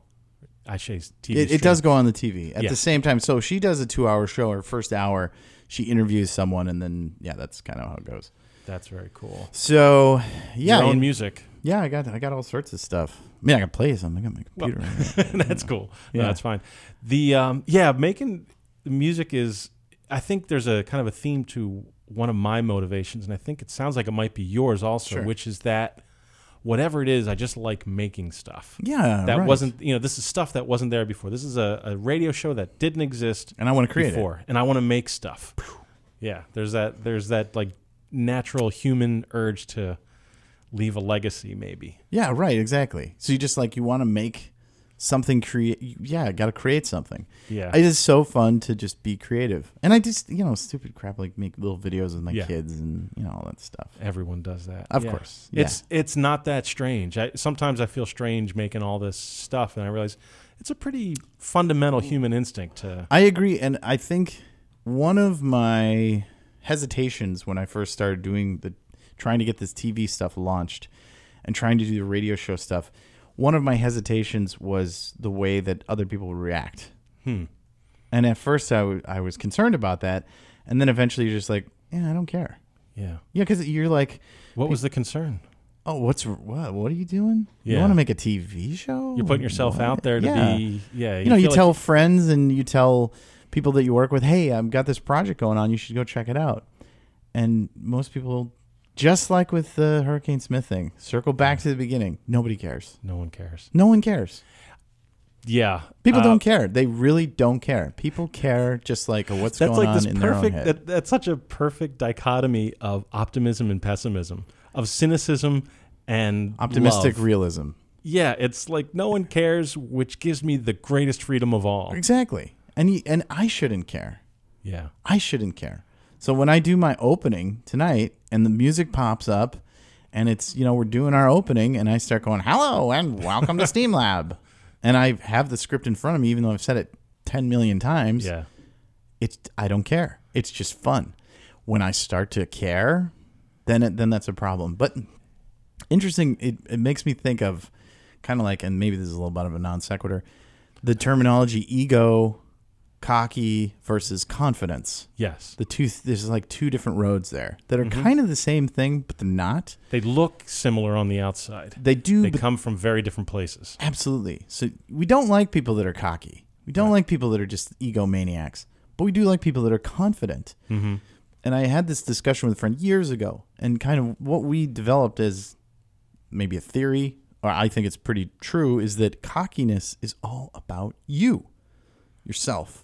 Speaker 2: It does go on the TV at the same time. So she does a 2-hour show. Her first hour, she interviews someone, and then that's kind of how it goes.
Speaker 1: That's very cool.
Speaker 2: So
Speaker 1: your own music.
Speaker 2: Yeah, I got all sorts of stuff. I mean, I can play something. I got my computer.
Speaker 1: Right. That's cool. Yeah, no, that's fine. The making the music is. I think there's a kind of a theme to one of my motivations, and I think it sounds like it might be yours also, which is that. Whatever it is, I just like making stuff.
Speaker 2: Yeah,
Speaker 1: that wasn't. This is stuff that wasn't there before. This is a radio show that didn't exist,
Speaker 2: and I want to create
Speaker 1: before, and I want to make stuff. Yeah, there's that like natural human urge to leave a legacy, maybe.
Speaker 2: Yeah, right, exactly. So you want to make something, got to create something.
Speaker 1: Yeah,
Speaker 2: it is so fun to just be creative, and I just stupid crap like make little videos with my kids and all that stuff.
Speaker 1: Everyone does that,
Speaker 2: of course. Yeah.
Speaker 1: It's not that strange. Sometimes I feel strange making all this stuff, and I realize it's a pretty fundamental human instinct to.
Speaker 2: I agree, and I think one of my hesitations when I first started trying to get this TV stuff launched, and trying to do the radio show stuff. One of my hesitations was the way that other people would react. And at first I was concerned about that. And then eventually you're just like, I don't care.
Speaker 1: Yeah.
Speaker 2: Yeah, because you're like...
Speaker 1: What was the concern?
Speaker 2: Oh, what are you doing? Yeah. You want to make a TV show?
Speaker 1: You're putting yourself out there to be... Yeah.
Speaker 2: You tell friends and you tell people that you work with, hey, I've got this project going on. You should go check it out. And most people... Just like with the Hurricane Smith thing, circle back to the beginning. Nobody cares.
Speaker 1: No one cares.
Speaker 2: No one cares.
Speaker 1: Yeah.
Speaker 2: People don't care. They really don't care. People care just like what's going on in their own head.
Speaker 1: That's such a perfect dichotomy of optimism and pessimism, of cynicism and
Speaker 2: optimistic
Speaker 1: love.
Speaker 2: Realism.
Speaker 1: Yeah, it's like no one cares, which gives me the greatest freedom of all.
Speaker 2: Exactly. And I shouldn't care.
Speaker 1: Yeah.
Speaker 2: I shouldn't care. So when I do my opening tonight and the music pops up and it's, we're doing our opening and I start going, hello and welcome to Steam Lab. And I have the script in front of me, even though I've said it 10 million times.
Speaker 1: Yeah.
Speaker 2: I don't care. It's just fun. When I start to care, then that's a problem. But interesting, it makes me think of kind of like, and maybe this is a little bit of a non sequitur, the terminology ego, cocky versus confidence.
Speaker 1: Yes.
Speaker 2: There's like two different roads there that are kind of the same thing, but they're not.
Speaker 1: They look similar on the outside.
Speaker 2: They do.
Speaker 1: They come from very different places.
Speaker 2: Absolutely. So we don't like people that are cocky. We don't like people that are just egomaniacs, but we do like people that are confident.
Speaker 1: Mm-hmm.
Speaker 2: And I had this discussion with a friend years ago, and kind of what we developed as maybe a theory, or I think it's pretty true, is that cockiness is all about you, yourself.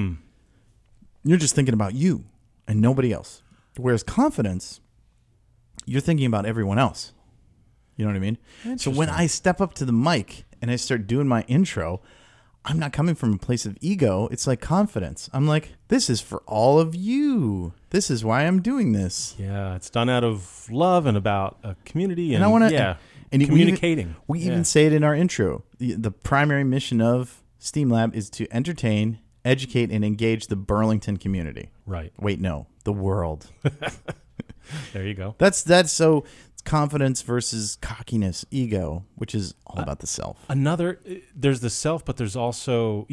Speaker 2: You're just thinking about you and nobody else. Whereas confidence, you're thinking about everyone else. You know what I mean? So when I step up to the mic and I start doing my intro, I'm not coming from a place of ego. It's like confidence. I'm like, this is for all of you. This is why I'm doing this.
Speaker 1: Yeah, it's done out of love and about a community and
Speaker 2: I want to,
Speaker 1: yeah,
Speaker 2: and
Speaker 1: communicating.
Speaker 2: We even say it in our intro. The primary mission of STEAM Lab is to entertain, educate, and engage the Burlington community.
Speaker 1: Right.
Speaker 2: Wait, no, the world.
Speaker 1: There you go.
Speaker 2: That's so it's confidence versus cockiness, ego, which is all about the self.
Speaker 1: There's the self, but there's also,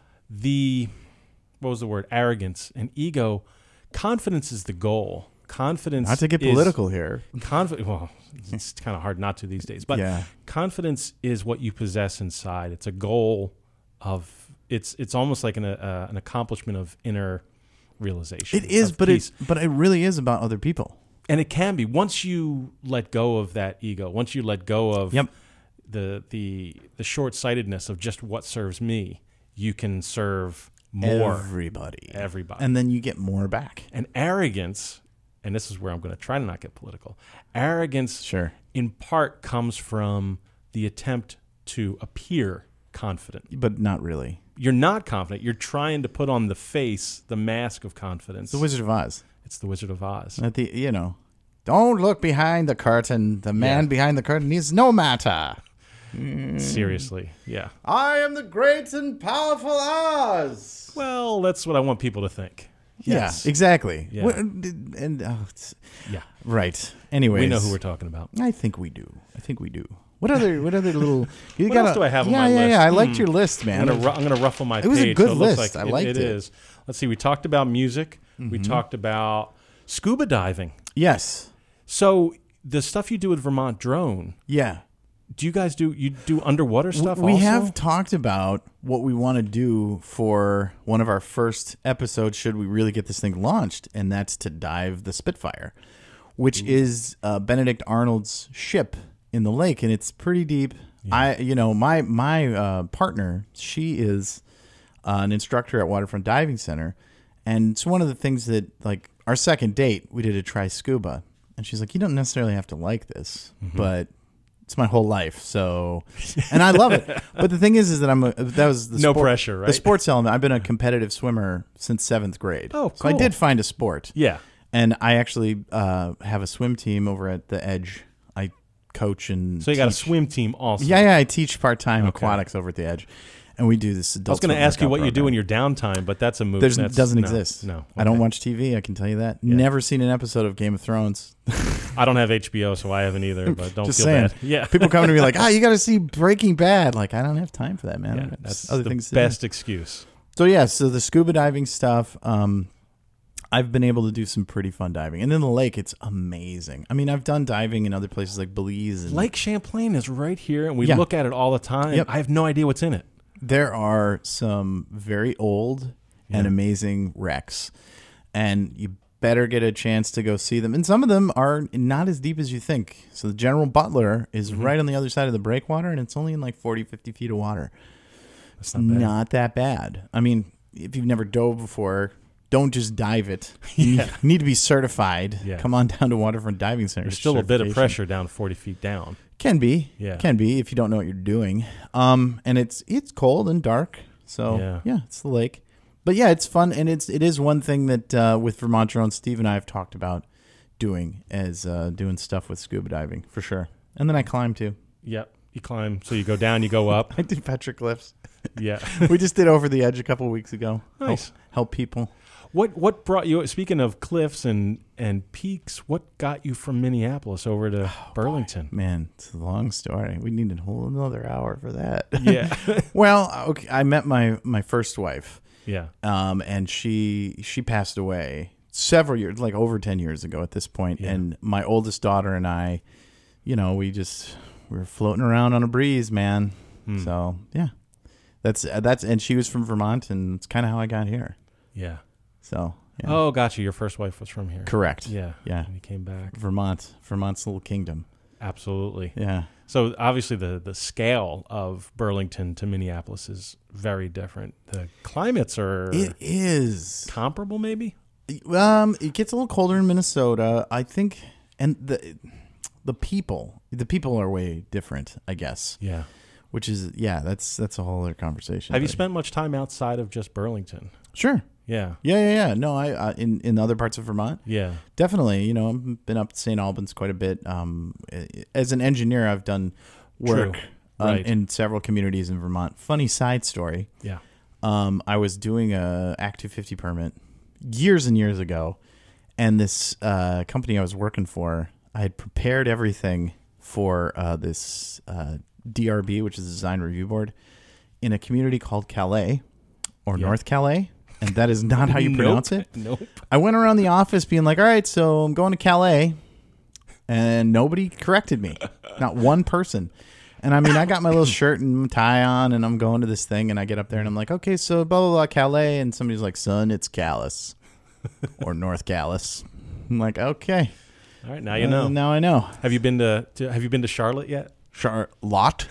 Speaker 1: what was the word? Arrogance and ego. Confidence is the goal. Confidence.
Speaker 2: Not to get political here.
Speaker 1: Well, it's kind of hard not to these days, but confidence is what you possess inside. It's a goal of. It's almost like an accomplishment of inner realization.
Speaker 2: It is, but it really is about other people.
Speaker 1: And it can be once you let go of that ego, once you let go of the short-sightedness of just what serves me, you can serve more
Speaker 2: everybody,
Speaker 1: and
Speaker 2: then you get more back.
Speaker 1: And arrogance, and this is where I'm going to try to not get political. Arrogance, in part, comes from the attempt to appear confident,
Speaker 2: but not really.
Speaker 1: You're not confident. You're trying to put on the mask of confidence.
Speaker 2: The Wizard of Oz.
Speaker 1: It's the Wizard of Oz.
Speaker 2: Don't look behind the curtain. The man behind the curtain is no matter.
Speaker 1: Seriously, yeah.
Speaker 2: I am the great and powerful Oz.
Speaker 1: Well, that's what I want people to think. Yes.
Speaker 2: Yeah, exactly.
Speaker 1: Yeah.
Speaker 2: Right. Anyways,
Speaker 1: we know who we're talking about.
Speaker 2: I think we do. What other little?
Speaker 1: What else do I have on my list?
Speaker 2: Yeah, I liked your list, man.
Speaker 1: I'm gonna ruffle my page.
Speaker 2: It was a good list.
Speaker 1: Like
Speaker 2: I liked it.
Speaker 1: It is. Let's see. We talked about music. We talked about scuba diving.
Speaker 2: Yes.
Speaker 1: So the stuff you do with Vermont Drone.
Speaker 2: Yeah.
Speaker 1: Do you guys do underwater stuff?
Speaker 2: We
Speaker 1: also?
Speaker 2: have talked about what we want to do for one of our first episodes. Should we really get this thing launched, and that's to dive the Spitfire, which is Benedict Arnold's ship in the lake, and it's pretty deep. Yeah. My partner, she is an instructor at Waterfront Diving Center, and it's one of the things that, like, our second date, we did a try scuba, and she's like, you don't necessarily have to like this, but it's my whole life, so, and I love it. But the thing is that that was the
Speaker 1: pressure, right?
Speaker 2: The sports element. I've been a competitive swimmer since 7th grade.
Speaker 1: Oh, cool.
Speaker 2: So I did find a sport.
Speaker 1: Yeah.
Speaker 2: And I actually have a swim team over at the Edge. I coach and
Speaker 1: so you got a swim team also.
Speaker 2: Yeah. I teach part-time aquatics over at the Edge. And we do this adult.
Speaker 1: I was going to ask you what you do in your downtime, but that's a move.
Speaker 2: Doesn't exist.
Speaker 1: No. Okay.
Speaker 2: I don't watch TV, I can tell you that. Yeah. Never seen an episode of Game of Thrones.
Speaker 1: I don't have HBO, so I haven't either, but don't
Speaker 2: Just
Speaker 1: feel
Speaker 2: saying.
Speaker 1: bad. Yeah.
Speaker 2: People come to me like, you got to see Breaking Bad. Like, I don't have time for that, man.
Speaker 1: Yeah, that's
Speaker 2: other
Speaker 1: the
Speaker 2: things
Speaker 1: best excuse.
Speaker 2: So the scuba diving stuff, I've been able to do some pretty fun diving. And in the lake, it's amazing. I mean, I've done diving in other places like Belize.
Speaker 1: Lake Champlain is right here, and we look at it all the time.
Speaker 2: Yep.
Speaker 1: I have no idea what's in it.
Speaker 2: There are some very old and amazing wrecks, and you better get a chance to go see them. And some of them are not as deep as you think. So the General Butler is right on the other side of the breakwater, and it's only in like 40, 50 feet of water.
Speaker 1: That's
Speaker 2: not that bad. I mean, if you've never dove before, don't just dive it. You need to be certified. Yeah. Come on down to Waterfront Diving Center.
Speaker 1: There's still a bit of pressure down 40 feet down.
Speaker 2: Can be.
Speaker 1: Yeah.
Speaker 2: Can be if you don't know what you're doing. And it's cold and dark. So, it's the lake. But, yeah, it's fun. And it is one thing that with Vermont Drone, Steve and I have talked about doing as doing stuff with scuba diving, for sure. And then I climb, too.
Speaker 1: Yep. You climb. So you go down, you go up.
Speaker 2: I did petroglyphs.
Speaker 1: Yeah.
Speaker 2: We just did Over the Edge a couple of weeks ago.
Speaker 1: Nice.
Speaker 2: Help people.
Speaker 1: What brought you? Speaking of cliffs and peaks, what got you from Minneapolis over to Burlington?
Speaker 2: Boy, man, it's a long story. We need a whole another hour for that.
Speaker 1: Yeah.
Speaker 2: Well, okay, I met my first wife.
Speaker 1: Yeah.
Speaker 2: And she passed away several years, like over 10 years ago at this point.
Speaker 1: Yeah.
Speaker 2: And my oldest daughter and I, we were floating around on a breeze, man. So yeah, that's, and she was from Vermont, and it's kind of how I got here.
Speaker 1: Yeah.
Speaker 2: So, yeah.
Speaker 1: Oh, gotcha. Your first wife was from here.
Speaker 2: Correct.
Speaker 1: Yeah.
Speaker 2: Yeah.
Speaker 1: And you came back.
Speaker 2: Vermont's little kingdom.
Speaker 1: Absolutely.
Speaker 2: Yeah.
Speaker 1: So obviously the scale of Burlington to Minneapolis is very different. The climates are
Speaker 2: It is
Speaker 1: comparable, maybe?
Speaker 2: It gets a little colder in Minnesota, I think, and the people are way different, I guess.
Speaker 1: Yeah.
Speaker 2: Which is that's a whole other conversation.
Speaker 1: Have you spent much time outside of just Burlington?
Speaker 2: Sure.
Speaker 1: Yeah.
Speaker 2: Yeah. No, I in other parts of Vermont.
Speaker 1: Yeah.
Speaker 2: Definitely. I've been up to St. Albans quite a bit. As an engineer, I've done work in several communities in Vermont. Funny side story.
Speaker 1: Yeah.
Speaker 2: I was doing a Act 250 permit years and years ago, and this company I was working for, I had prepared everything for this DRB, which is the Design Review Board, in a community called Calais or North Calais. And that is not how you pronounce it.
Speaker 1: Nope.
Speaker 2: I went around the office being like, all right, so I'm going to Calais. And nobody corrected me. Not one person. And I mean, I got my little shirt and tie on, and I'm going to this thing, and I get up there, and I'm like, okay, so blah, blah, blah, Calais. And somebody's like, son, it's Calais. Or North Calais. I'm like, okay.
Speaker 1: All right, now you know.
Speaker 2: Now I know.
Speaker 1: Have you been to Charlotte yet?
Speaker 2: Charlotte?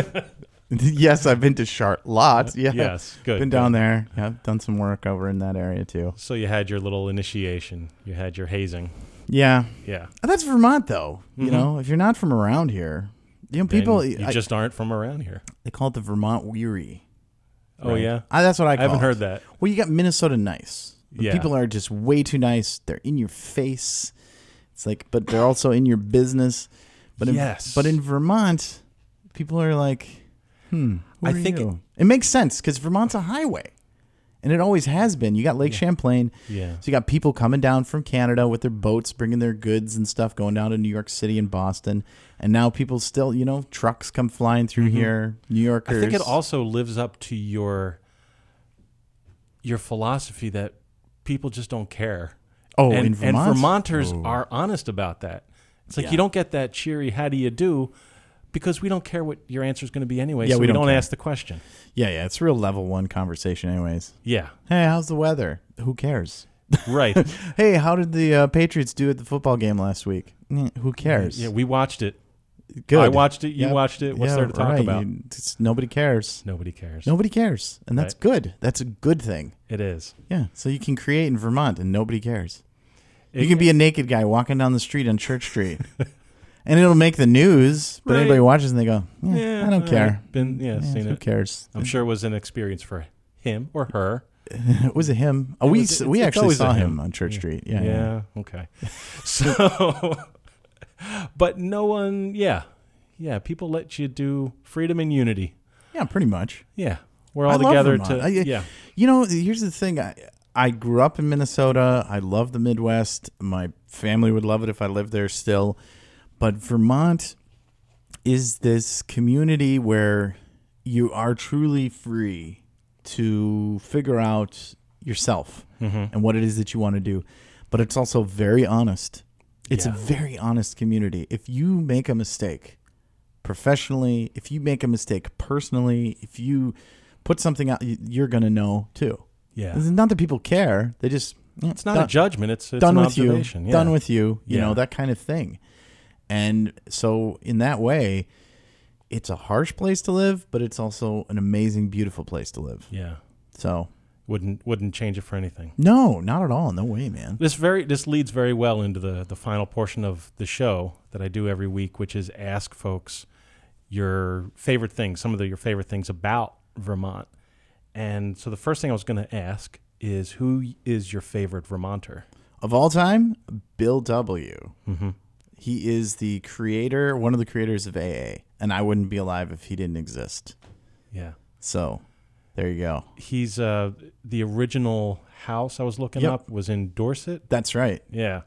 Speaker 2: Yes, I've been to Charlotte. Yeah.
Speaker 1: Yes, good.
Speaker 2: Been down there. Yeah, I've done some work over in that area too.
Speaker 1: So you had your little initiation. You had your hazing.
Speaker 2: Yeah.
Speaker 1: Yeah.
Speaker 2: That's Vermont, though. You know, if you're not from around here, people
Speaker 1: you just aren't from around here.
Speaker 2: They call it the Vermont weary.
Speaker 1: Oh yeah,
Speaker 2: that's what I call it.
Speaker 1: I haven't heard that.
Speaker 2: Well, you got Minnesota nice.
Speaker 1: Yeah.
Speaker 2: People are just way too nice. They're in your face. It's like, but they're also in your business. But in Vermont, people are like, I think it makes sense because Vermont's a highway, and it always has been. You got Lake Champlain, so you got people coming down from Canada with their boats, bringing their goods and stuff, going down to New York City and Boston, and now people still, trucks come flying through here. New Yorkers.
Speaker 1: I think it also lives up to your philosophy that people just don't care.
Speaker 2: Oh, in Vermont?
Speaker 1: And Vermonters are honest about that. It's like you don't get that cheery "how do you do," because we don't care what your answer is going to be anyway. So we don't ask the question.
Speaker 2: Yeah, it's real level one conversation, anyways.
Speaker 1: Yeah.
Speaker 2: Hey, how's the weather? Who cares?
Speaker 1: Right.
Speaker 2: Hey, how did the Patriots do at the football game last week? Who cares?
Speaker 1: Yeah, we watched it.
Speaker 2: Good.
Speaker 1: I watched it. You watched it. What's there to talk about?
Speaker 2: Nobody cares.
Speaker 1: Nobody cares.
Speaker 2: Nobody cares, and that's good. That's a good thing.
Speaker 1: It is.
Speaker 2: Yeah. So you can create in Vermont, and nobody cares. You can be a naked guy walking down the street on Church Street, and it'll make the news. But anybody watches and they go, I don't care.
Speaker 1: Seen it.
Speaker 2: Who cares?
Speaker 1: I'm sure it was an experience for him or her.
Speaker 2: It was a him. We actually saw him on Church Street. Yeah.
Speaker 1: Okay. So, but no one. Yeah. People let you do freedom and unity.
Speaker 2: Yeah, pretty much.
Speaker 1: Yeah, we're all together
Speaker 2: Here's the thing. I grew up in Minnesota. I love the Midwest. My family would love it if I lived there still. But Vermont is this community where you are truly free to figure out yourself and what it is that you want to do. But it's also very honest. It's a very honest community. If you make a mistake professionally, if you make a mistake personally, if you put something out, you're going to know too.
Speaker 1: Yeah.
Speaker 2: It's not that people care. They just...
Speaker 1: It's not a judgment. It's
Speaker 2: done
Speaker 1: an
Speaker 2: with
Speaker 1: observation.
Speaker 2: You. Done with you. You know, that kind of thing. And so in that way, it's a harsh place to live, but it's also an amazing, beautiful place to live.
Speaker 1: Yeah.
Speaker 2: So...
Speaker 1: Wouldn't change it for anything.
Speaker 2: No, not at all. No way, man.
Speaker 1: This leads very well into the final portion of the show that I do every week, which is ask folks your favorite things, your favorite things about Vermont. And so the first thing I was going to ask is, who is your favorite Vermonter?
Speaker 2: Of all time, Bill W.
Speaker 1: Mm-hmm.
Speaker 2: He is the creator, one of the creators of AA, and I wouldn't be alive if he didn't exist.
Speaker 1: Yeah.
Speaker 2: So, There you go.
Speaker 1: He's the original house I was looking up was in Dorset.
Speaker 2: That's right.
Speaker 1: Yeah.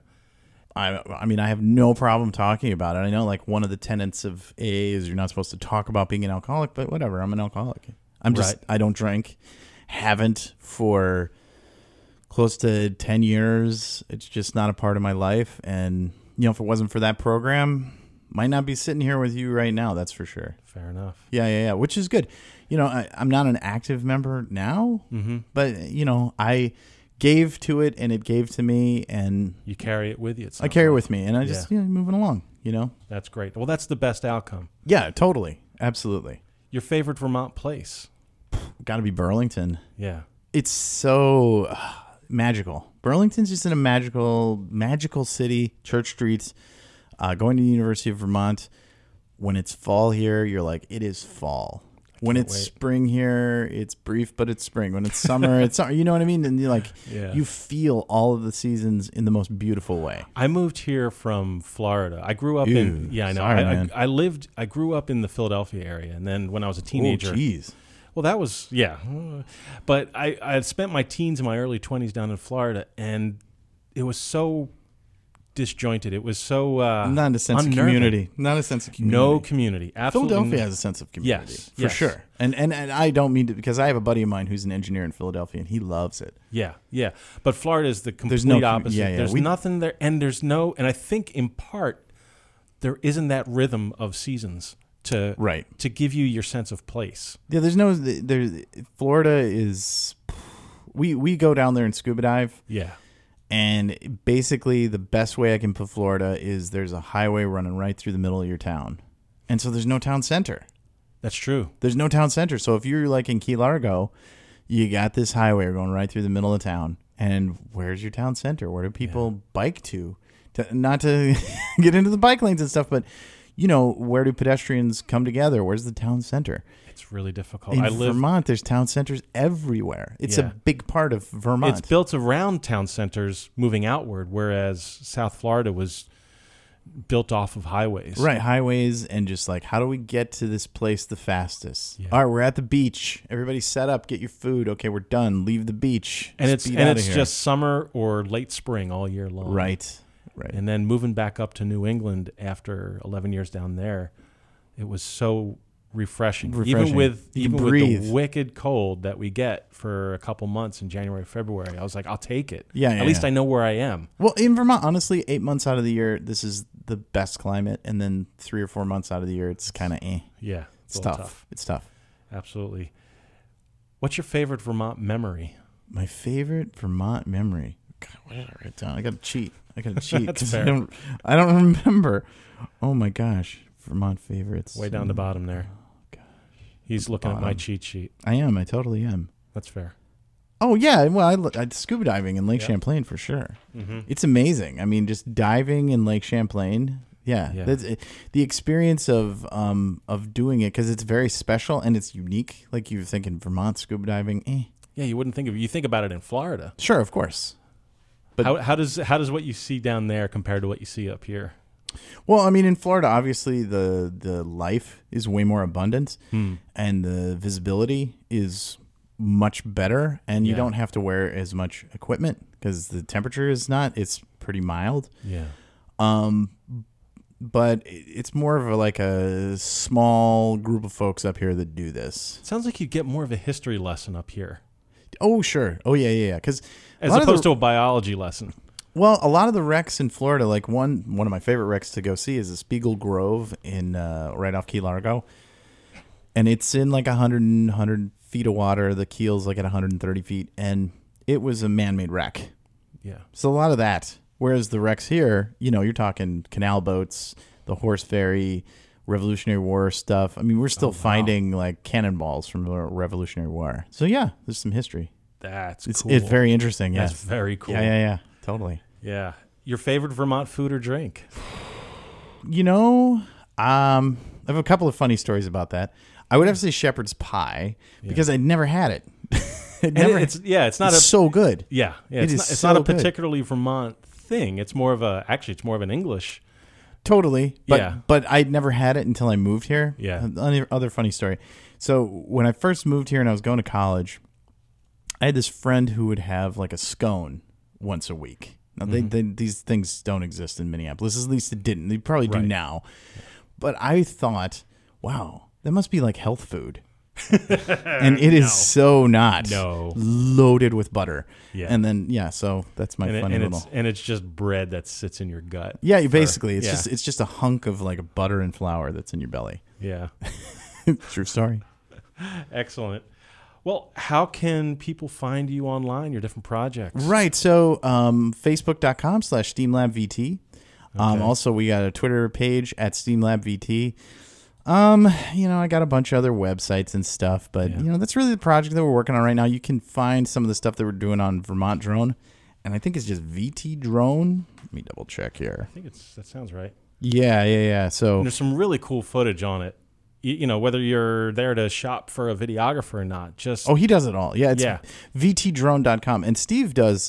Speaker 2: I mean, I have no problem talking about it. I know, like, one of the tenets of AA is you're not supposed to talk about being an alcoholic, but whatever. I'm an alcoholic. I don't drink. Haven't for close to 10 years. It's just not a part of my life. And, if it wasn't for that program, might not be sitting here with you right now. That's for sure.
Speaker 1: Fair enough.
Speaker 2: Yeah. Which is good. I'm not an active member now, but, I gave to it and it gave to me, and
Speaker 1: you carry it with you.
Speaker 2: I carry it with me, and I just moving along.
Speaker 1: That's great. Well, that's the best outcome.
Speaker 2: Yeah, totally, absolutely.
Speaker 1: Your favorite Vermont place?
Speaker 2: Got to be Burlington.
Speaker 1: Yeah,
Speaker 2: it's so magical. Burlington's just in a magical city. Church streets. Going to the University of Vermont. When it's fall here, you're like, it is fall. When it's spring here, it's brief, but it's spring. When it's summer, it's summer. You know what I mean? And you're like, you feel all of the seasons in the most beautiful way.
Speaker 1: I moved here from Florida. I grew up I know.
Speaker 2: Sorry, man.
Speaker 1: I grew up in the Philadelphia area, and then when I was a teenager, well, that was But I had spent my teens and my early 20s down in Florida, and it was so disjointed. It was so
Speaker 2: not a sense
Speaker 1: unnerving.
Speaker 2: of community. Not a sense of community.
Speaker 1: No community. Absolutely.
Speaker 2: Philadelphia has a sense of community.
Speaker 1: Yes,
Speaker 2: for sure. And I don't mean to, because I have a buddy of mine who's an engineer in Philadelphia, and he loves it.
Speaker 1: Yeah. But Florida is the complete opposite. There's nothing there, and I think in part there isn't that rhythm of seasons to give you your sense of place.
Speaker 2: Yeah, Florida is. We go down there and scuba dive.
Speaker 1: Yeah.
Speaker 2: And basically, the best way I can put Florida is there's a highway running right through the middle of your town. And so there's no town center.
Speaker 1: That's true.
Speaker 2: There's no town center. So if you're like in Key Largo, you got this highway going right through the middle of town. And where's your town center? Where do people bike to? Not to get into the bike lanes and stuff, but, where do pedestrians come together? Where's the town center?
Speaker 1: It's really difficult.
Speaker 2: In Vermont, there's town centers everywhere. It's a big part of Vermont.
Speaker 1: It's built around town centers moving outward, whereas South Florida was built off of highways.
Speaker 2: Right, highways, and just like, how do we get to this place the fastest? All right, we're at the beach. Everybody set up, get your food. Okay, we're done. Leave the beach.
Speaker 1: And it's just summer or late spring all year long.
Speaker 2: Right.
Speaker 1: And then moving back up to New England after 11 years down there, it was so refreshing. Even with the wicked cold that we get for a couple months in January, February, I was like, I'll take it. At least I know where I am.
Speaker 2: Well, in Vermont, honestly, 8 months out of the year, this is the best climate, and then 3 or 4 months out of the year, it's kind of
Speaker 1: Yeah,
Speaker 2: it's tough. It's tough.
Speaker 1: Absolutely. What's your favorite Vermont memory?
Speaker 2: My favorite Vermont memory. God, what did I write down? I got to cheat.
Speaker 1: That's fair.
Speaker 2: I don't remember. Oh my gosh, Vermont favorites.
Speaker 1: Way down the bottom there. He's looking at my cheat sheet.
Speaker 2: I am. I totally am.
Speaker 1: That's fair.
Speaker 2: Oh, yeah. Well, I scuba diving in Lake Champlain for sure. Mm-hmm. It's amazing. I mean, just diving in Lake Champlain. Yeah. That's the experience of doing it, because it's very special and it's unique. Like you're thinking Vermont scuba diving.
Speaker 1: Yeah, you wouldn't think of it. You think about it in Florida.
Speaker 2: Sure, of course.
Speaker 1: But how does what you see down there compare to what you see up here?
Speaker 2: Well, I mean, in Florida, obviously the life is way more abundant, and the visibility is much better, and you don't have to wear as much equipment because the temperature is it's pretty mild.
Speaker 1: Yeah.
Speaker 2: But it's more of a small group of folks up here that do this.
Speaker 1: It sounds like you get more of a history lesson up here.
Speaker 2: Oh, sure. Oh, yeah. Because
Speaker 1: as opposed to a biology lesson.
Speaker 2: Well, a lot of the wrecks in Florida, like one of my favorite wrecks to go see is the Spiegel Grove in right off Key Largo. And it's in like 100 feet of water. The keel's like at 130 feet. And it was a man-made wreck.
Speaker 1: Yeah.
Speaker 2: So a lot of that. Whereas the wrecks here, you're talking canal boats, the horse ferry, Revolutionary War stuff. I mean, we're still finding like cannonballs from the Revolutionary War. So yeah, there's some history.
Speaker 1: That's
Speaker 2: cool. It's very interesting.
Speaker 1: That's very cool.
Speaker 2: Yeah. Totally.
Speaker 1: Yeah. Your favorite Vermont food or drink?
Speaker 2: I have a couple of funny stories about that. I would have to say shepherd's pie because I'd never had it.
Speaker 1: It's
Speaker 2: so good.
Speaker 1: Yeah. It's not a particularly Vermont thing. It's more of an English
Speaker 2: Totally. But,
Speaker 1: Yeah.
Speaker 2: But I'd never had it until I moved here.
Speaker 1: Yeah.
Speaker 2: Other funny story. So when I first moved here and I was going to college, I had this friend who would have like a scone once a week. Now, these things don't exist in Minneapolis. At least it didn't. They probably do now. But I thought, wow, that must be like health food. And it is so not.
Speaker 1: No.
Speaker 2: Loaded with butter.
Speaker 1: Yeah.
Speaker 2: And then, so that's my funny little.
Speaker 1: And it's just bread that sits in your gut.
Speaker 2: Yeah, basically. It's just a hunk of like butter and flour that's in your belly.
Speaker 1: Yeah.
Speaker 2: True story.
Speaker 1: Excellent. Well, how can people find you online, your different projects?
Speaker 2: Right. So facebook.com/SteamLabVT. Also, we got a Twitter page at SteamLabVT. I got a bunch of other websites and stuff, but that's really the project that we're working on right now. You can find some of the stuff that we're doing on Vermont Drone, and I think it's just VT Drone. Let me double check here.
Speaker 1: I think that sounds right.
Speaker 2: Yeah. So
Speaker 1: and there's some really cool footage on it. Whether you're there to shop for a videographer or not, he
Speaker 2: does it all. Yeah, it's VTDrone.com, and Steve does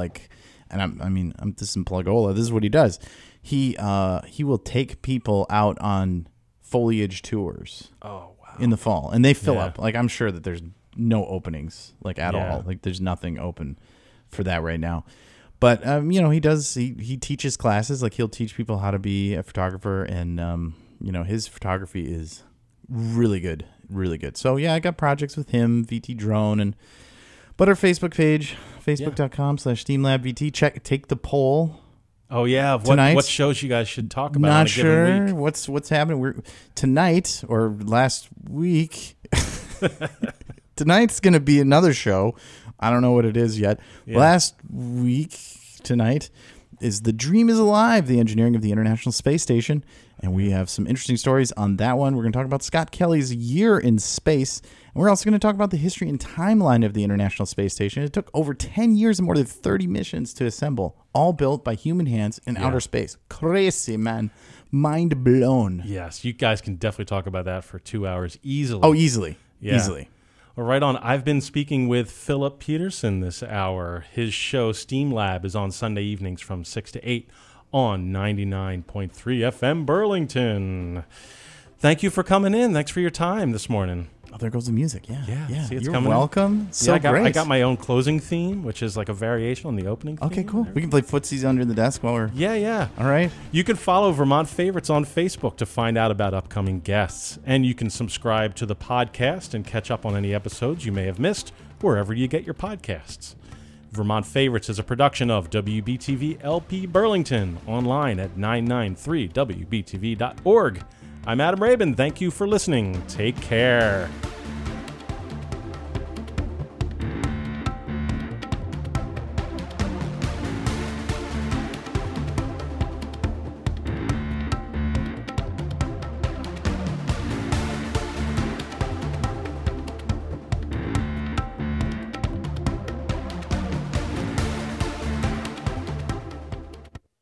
Speaker 2: this is in Plugola. This is what he does. He will take people out on foliage tours.
Speaker 1: Oh wow!
Speaker 2: In the fall, and they fill up. Like I'm sure that there's no openings at all. Like there's nothing open for that right now. But he teaches classes. Like he'll teach people how to be a photographer, and his photography is really good. So I got projects with him, VT Drone, but our Facebook page, facebook.com/SteamLabVT. Take the poll. Oh
Speaker 1: yeah, what shows you guys should talk about?
Speaker 2: Not sure what's happening. Tonight or last week. Tonight's going to be another show. I don't know what it is yet. Yeah. Last week tonight is The Dream is Alive, the engineering of the International Space Station. And we have some interesting stories on that one. We're going to talk about Scott Kelly's year in space. And we're also going to talk about the history and timeline of the International Space Station. It took over 10 years and more than 30 missions to assemble, all built by human hands in outer space. Crazy, man. Mind blown.
Speaker 1: Yes, you guys can definitely talk about that for 2 hours easily.
Speaker 2: Oh, easily.
Speaker 1: Yeah.
Speaker 2: Easily.
Speaker 1: Well, right on. I've been speaking with Philip Peterson this hour. His show, Steam Lab, is on Sunday evenings from 6 to 8 on 99.3 FM Burlington. Thank you for coming in. Thanks for your time this morning.
Speaker 2: Oh, there goes the music. Yeah.
Speaker 1: See, it's
Speaker 2: You're
Speaker 1: coming
Speaker 2: welcome.
Speaker 1: In.
Speaker 2: So great.
Speaker 1: I got my own closing theme, which is like a variation on the opening theme.
Speaker 2: Okay, cool. We can play footsies under the desk while we're...
Speaker 1: Yeah.
Speaker 2: All right.
Speaker 1: You can follow Vermont Favorites on Facebook to find out about upcoming guests. And you can subscribe to the podcast and catch up on any episodes you may have missed wherever you get your podcasts. Vermont Favorites is a production of WBTV LP Burlington, online at 993wbtv.org. I'm Adam Rabin. Thank you for listening. Take care.